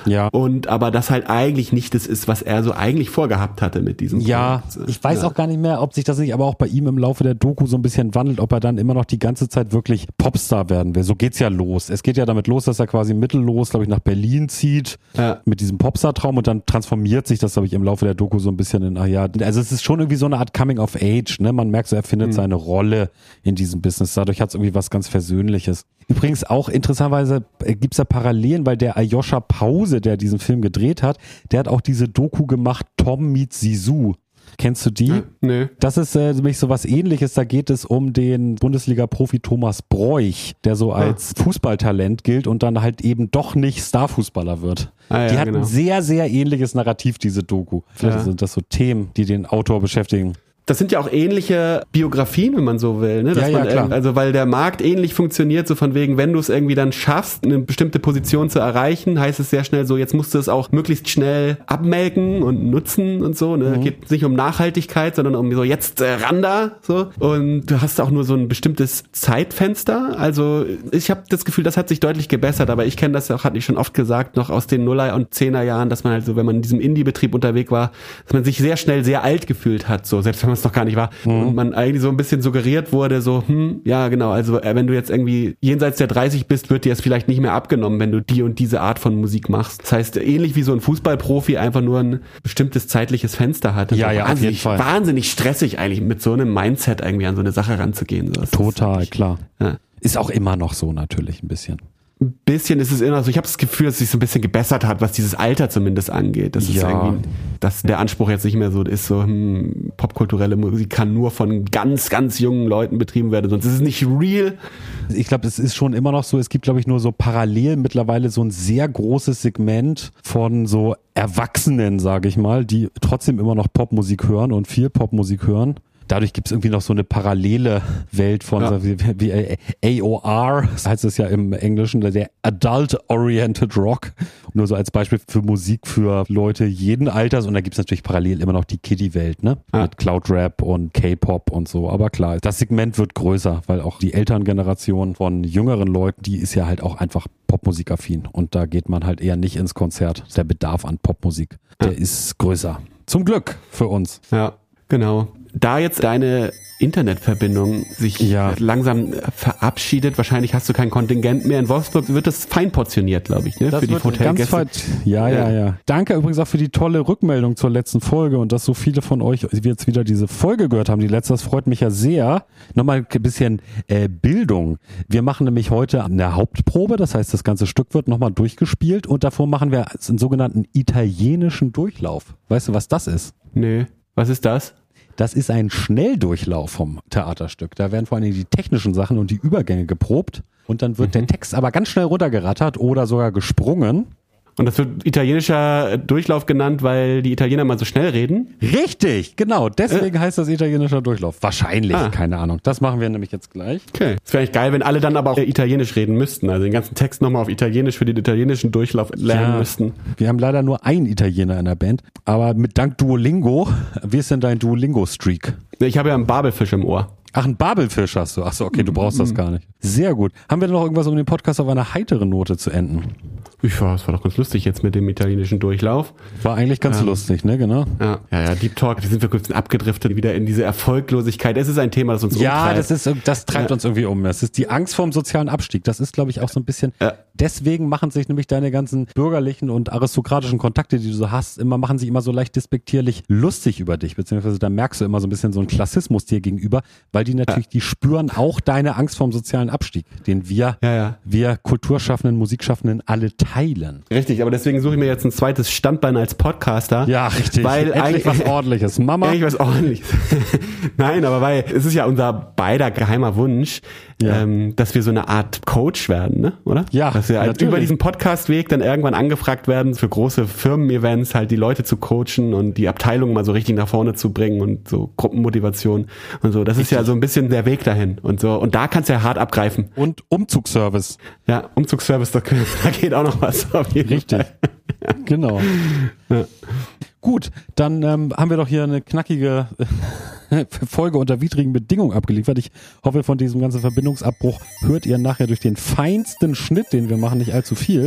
Ja. Und aber das halt eigentlich nicht das ist, was er so eigentlich vorgehabt hatte mit diesem Ja, Projekt. ich weiß auch gar nicht mehr, ob sich das nicht aber auch bei ihm im Laufe der Doku so ein bisschen wandelt, ob er dann immer noch die ganze Zeit wirklich Popstar werden will. So geht's ja los. Es geht ja damit los, dass er quasi mittellos, glaube ich, nach Berlin zieht mit diesem Popstar-Traum und dann transformiert sich das, glaube ich, im Laufe der Doku so ein bisschen in, also es ist schon irgendwie so eine Art Coming of Age, ne? Man merkt so, er findet seine Rolle in diesem Business. Dadurch hat es irgendwie was ganz Versöhnliches. Übrigens auch interessanterweise gibt's da Parallelen, weil der Aljoscha Pause, der diesen Film gedreht hat, der hat auch diese Doku gemacht, Tom meets Zizou. Kennst du die? Nee. Das ist nämlich so was Ähnliches. Da geht es um den Bundesliga-Profi Thomas Broich, der so als Fußballtalent gilt und dann halt eben doch nicht Starfußballer wird. Die hat ein sehr, sehr ähnliches Narrativ, diese Doku. Vielleicht sind das so Themen, die den Autor beschäftigen. Das sind ja auch ähnliche Biografien, wenn man so will, ne? Dass man klar. Also weil der Markt ähnlich funktioniert, so von wegen, wenn du es irgendwie dann schaffst, eine bestimmte Position zu erreichen, heißt es sehr schnell so, jetzt musst du es auch möglichst schnell abmelken und nutzen und so, ne? Geht nicht um Nachhaltigkeit, sondern um so jetzt ran da, so. Und du hast auch nur so ein bestimmtes Zeitfenster. Also ich habe das Gefühl, das hat sich deutlich gebessert, aber ich kenne das auch, hatte ich schon oft gesagt, noch aus den 0er und 10er Jahren, dass man halt so, wenn man in diesem Indie-Betrieb unterwegs war, dass man sich sehr schnell sehr alt gefühlt hat, so, selbst wenn man es noch gar nicht war. Und man eigentlich so ein bisschen suggeriert wurde, so, ja genau, also wenn du jetzt irgendwie jenseits der 30 bist, wird dir es vielleicht nicht mehr abgenommen, wenn du die und diese Art von Musik machst. Das heißt, ähnlich wie so ein Fußballprofi einfach nur ein bestimmtes zeitliches Fenster hatte. Ja, auf jeden Fall. Wahnsinnig stressig eigentlich, mit so einem Mindset irgendwie an so eine Sache ranzugehen. So. Total, klar. Ja. Ist auch immer noch so natürlich ein bisschen. Ein bisschen ist es immer so, ich habe das Gefühl, dass es sich so ein bisschen gebessert hat, was dieses Alter zumindest angeht. Das ist irgendwie, dass der Anspruch jetzt nicht mehr so ist, so popkulturelle Musik kann nur von ganz, ganz jungen Leuten betrieben werden, sonst ist es nicht real. Ich glaube, es ist schon immer noch so, es gibt, glaube ich, nur so parallel mittlerweile so ein sehr großes Segment von so Erwachsenen, sage ich mal, die trotzdem immer noch Popmusik hören und viel Popmusik hören. Dadurch gibt es irgendwie noch so eine parallele Welt von so wie AOR, das heißt es ja im Englischen, der Adult-Oriented Rock. Nur so als Beispiel für Musik für Leute jeden Alters. Und da gibt es natürlich parallel immer noch die Kiddie-Welt, ne? Mit Cloud-Rap und K-Pop und so. Aber klar, das Segment wird größer, weil auch die Elterngeneration von jüngeren Leuten, die ist ja halt auch einfach popmusikaffin. Und da geht man halt eher nicht ins Konzert. Der Bedarf an Popmusik, der ist größer. Zum Glück für uns. Ja, genau. Da jetzt deine Internetverbindung sich langsam verabschiedet, wahrscheinlich hast du kein Kontingent mehr. In Wolfsburg wird das fein portioniert, glaube ich, ne? Das für die Hotelgäste. Ja. Danke übrigens auch für die tolle Rückmeldung zur letzten Folge und dass so viele von euch jetzt wieder diese Folge gehört haben. Die letzte, das freut mich ja sehr. Nochmal ein bisschen Bildung. Wir machen nämlich heute eine Hauptprobe, das heißt, das ganze Stück wird nochmal durchgespielt und davor machen wir einen sogenannten italienischen Durchlauf. Weißt du, was das ist? Nee, was ist das? Das ist ein Schnelldurchlauf vom Theaterstück. Da werden vor allem die technischen Sachen und die Übergänge geprobt und dann wird der Text aber ganz schnell runtergerattert oder sogar gesprungen. Und das wird italienischer Durchlauf genannt, weil die Italiener mal so schnell reden? Richtig, genau. Deswegen heißt das italienischer Durchlauf. Wahrscheinlich, keine Ahnung. Das machen wir nämlich jetzt gleich. Okay. Das wäre eigentlich geil, wenn alle dann aber auch Italienisch reden müssten. Also den ganzen Text nochmal auf Italienisch für den italienischen Durchlauf lernen müssten. Wir haben leider nur einen Italiener in der Band. Aber mit dank Duolingo, wie ist denn dein Duolingo-Streak? Ich habe ja einen Babelfisch im Ohr. Ach, ein Babelfisch hast du. Ach so, okay, du brauchst das gar nicht. Sehr gut. Haben wir noch irgendwas, um den Podcast auf einer heiteren Note zu enden? Ja, das war doch ganz lustig jetzt mit dem italienischen Durchlauf. War eigentlich ganz lustig, ne? Genau. Ja, Deep Talk, da sind wir kurz abgedriftet, wieder in diese Erfolglosigkeit. Es ist ein Thema, das uns umtreibt. Ja, das treibt uns irgendwie um. Das ist die Angst vorm sozialen Abstieg. Das ist, glaube ich, auch so ein bisschen, deswegen machen sich nämlich deine ganzen bürgerlichen und aristokratischen Kontakte, die du so hast, machen sich immer so leicht despektierlich lustig über dich, beziehungsweise da merkst du immer so ein bisschen so einen Klassismus dir gegenüber, weil die natürlich, die spüren auch deine Angst vorm sozialen Abstieg, den wir Kulturschaffenden, Musikschaffenden alle teilen. Richtig, aber deswegen suche ich mir jetzt ein zweites Standbein als Podcaster. Ja, richtig. Weil endlich was Ordentliches. Mama. Endlich was Ordentliches. Nein, aber weil es ist ja unser beider geheimer Wunsch, dass wir so eine Art Coach werden, ne? Oder? Ja, dass wir halt über diesen Podcastweg dann irgendwann angefragt werden, für große Firmen-Events halt die Leute zu coachen und die Abteilung mal so richtig nach vorne zu bringen und so Gruppenmotivation und so. Das ist ja so ein bisschen der Weg dahin und so. Und da kannst du ja hart abgreifen. Und Umzugsservice. Ja, Umzugsservice, da geht auch noch was auf jeden Fall. Genau. Ja. Gut, dann haben wir doch hier eine knackige Folge unter widrigen Bedingungen abgeliefert. Ich hoffe, von diesem ganzen Verbindungsabbruch hört ihr nachher durch den feinsten Schnitt, den wir machen, nicht allzu viel.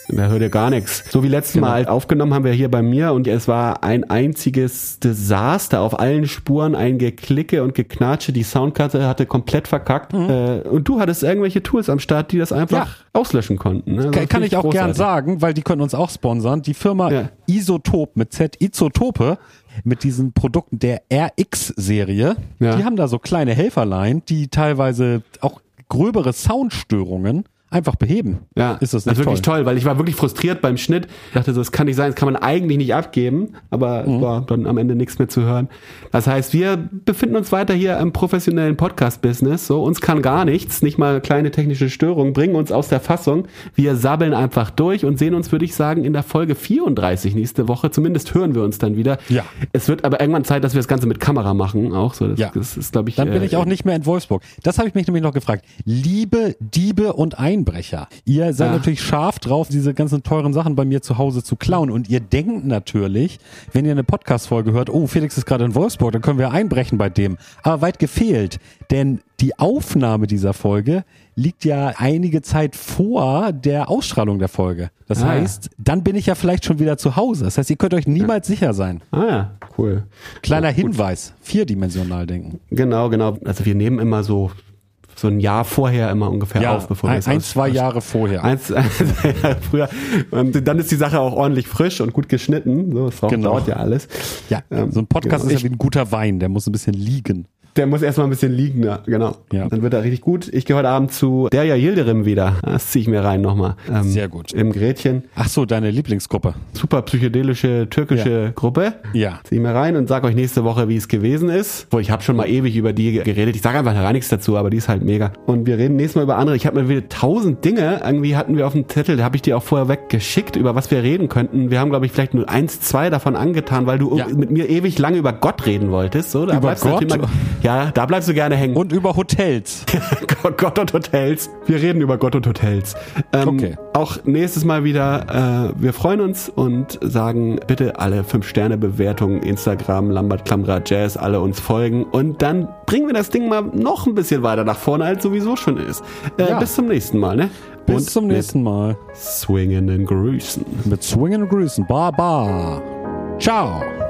Da hört ihr gar nichts. So wie letztes Mal aufgenommen haben wir hier bei mir und es war ein einziges Desaster auf allen Spuren, ein Geklicke und Geknatsche. Die Soundkarte hatte komplett verkackt. Und du hattest irgendwelche Tools am Start, die das einfach auslöschen konnten. Ne? Kann ich auch gern sagen, weil die können uns auch sponsern. Die Firma Isotop mit Z, Isotope, mit diesen Produkten der RX-Serie, die haben da so kleine Helferlein, die teilweise auch gröbere Soundstörungen einfach beheben. Ja, ist das nicht wirklich toll, weil ich war wirklich frustriert beim Schnitt. Ich dachte so, das kann nicht sein, das kann man eigentlich nicht abgeben, aber war dann am Ende nichts mehr zu hören. Das heißt, wir befinden uns weiter hier im professionellen Podcast-Business. So, uns kann gar nichts, nicht mal kleine technische Störungen bringen uns aus der Fassung. Wir sabbeln einfach durch und sehen uns, würde ich sagen, in der Folge 34 nächste Woche. Zumindest hören wir uns dann wieder. Ja. Es wird aber irgendwann Zeit, dass wir das Ganze mit Kamera machen. Auch so. Das ist, glaube ich. Dann bin ich auch nicht mehr in Wolfsburg. Das habe ich mich nämlich noch gefragt. Liebe Diebe und Einbrecher. Ihr seid natürlich scharf drauf, diese ganzen teuren Sachen bei mir zu Hause zu klauen. Und ihr denkt natürlich, wenn ihr eine Podcast-Folge hört, oh, Felix ist gerade in Wolfsburg, dann können wir einbrechen bei dem. Aber weit gefehlt, denn die Aufnahme dieser Folge liegt ja einige Zeit vor der Ausstrahlung der Folge. Das heißt, dann bin ich ja vielleicht schon wieder zu Hause. Das heißt, ihr könnt euch niemals sicher sein. Cool. Kleiner Hinweis, vierdimensional denken. Genau. Also wir nehmen immer so ein Jahr vorher immer ungefähr auf, bevor wir es 2 Jahre vorher. 1 Jahre früher. Und dann ist die Sache auch ordentlich frisch und gut geschnitten. So, das dauert ja alles. Ja, so ein Podcast ist ja wie ein guter Wein, der muss ein bisschen liegen. Der muss erstmal ein bisschen liegen, ja, genau. Ja. Dann wird er richtig gut. Ich gehe heute Abend zu Derya Yildirim wieder. Das ziehe ich mir rein nochmal. Sehr gut. Im Gretchen. Ach so, deine Lieblingsgruppe. Super psychedelische türkische Gruppe. Ja. Ziehe ich mir rein und sage euch nächste Woche, wie es gewesen ist. Ich habe schon mal ewig über die geredet. Ich sage einfach gar nichts dazu, aber die ist halt mega. Und wir reden nächstes Mal über andere. Ich habe mir wieder 1000 Dinge, irgendwie hatten wir auf dem Zettel, da habe ich dir auch vorher weggeschickt, über was wir reden könnten. Wir haben, glaube ich, vielleicht nur 1, 2 davon angetan, weil du mit mir ewig lange über Gott reden wolltest. So, da über Gott? Da bleibst du gerne hängen. Und über Hotels. Gott und Hotels. Wir reden über Gott und Hotels. Okay. Auch nächstes Mal wieder, wir freuen uns und sagen bitte alle 5-Sterne-Bewertungen, Instagram, Lambert, Klamra, Jazz, alle uns folgen und dann bringen wir das Ding mal noch ein bisschen weiter nach vorne, als sowieso schon ist. Bis zum nächsten Mal, ne? Bis zum nächsten Mal. Swingenden Grüßen. Mit swingenden Grüßen. Baba. Ciao.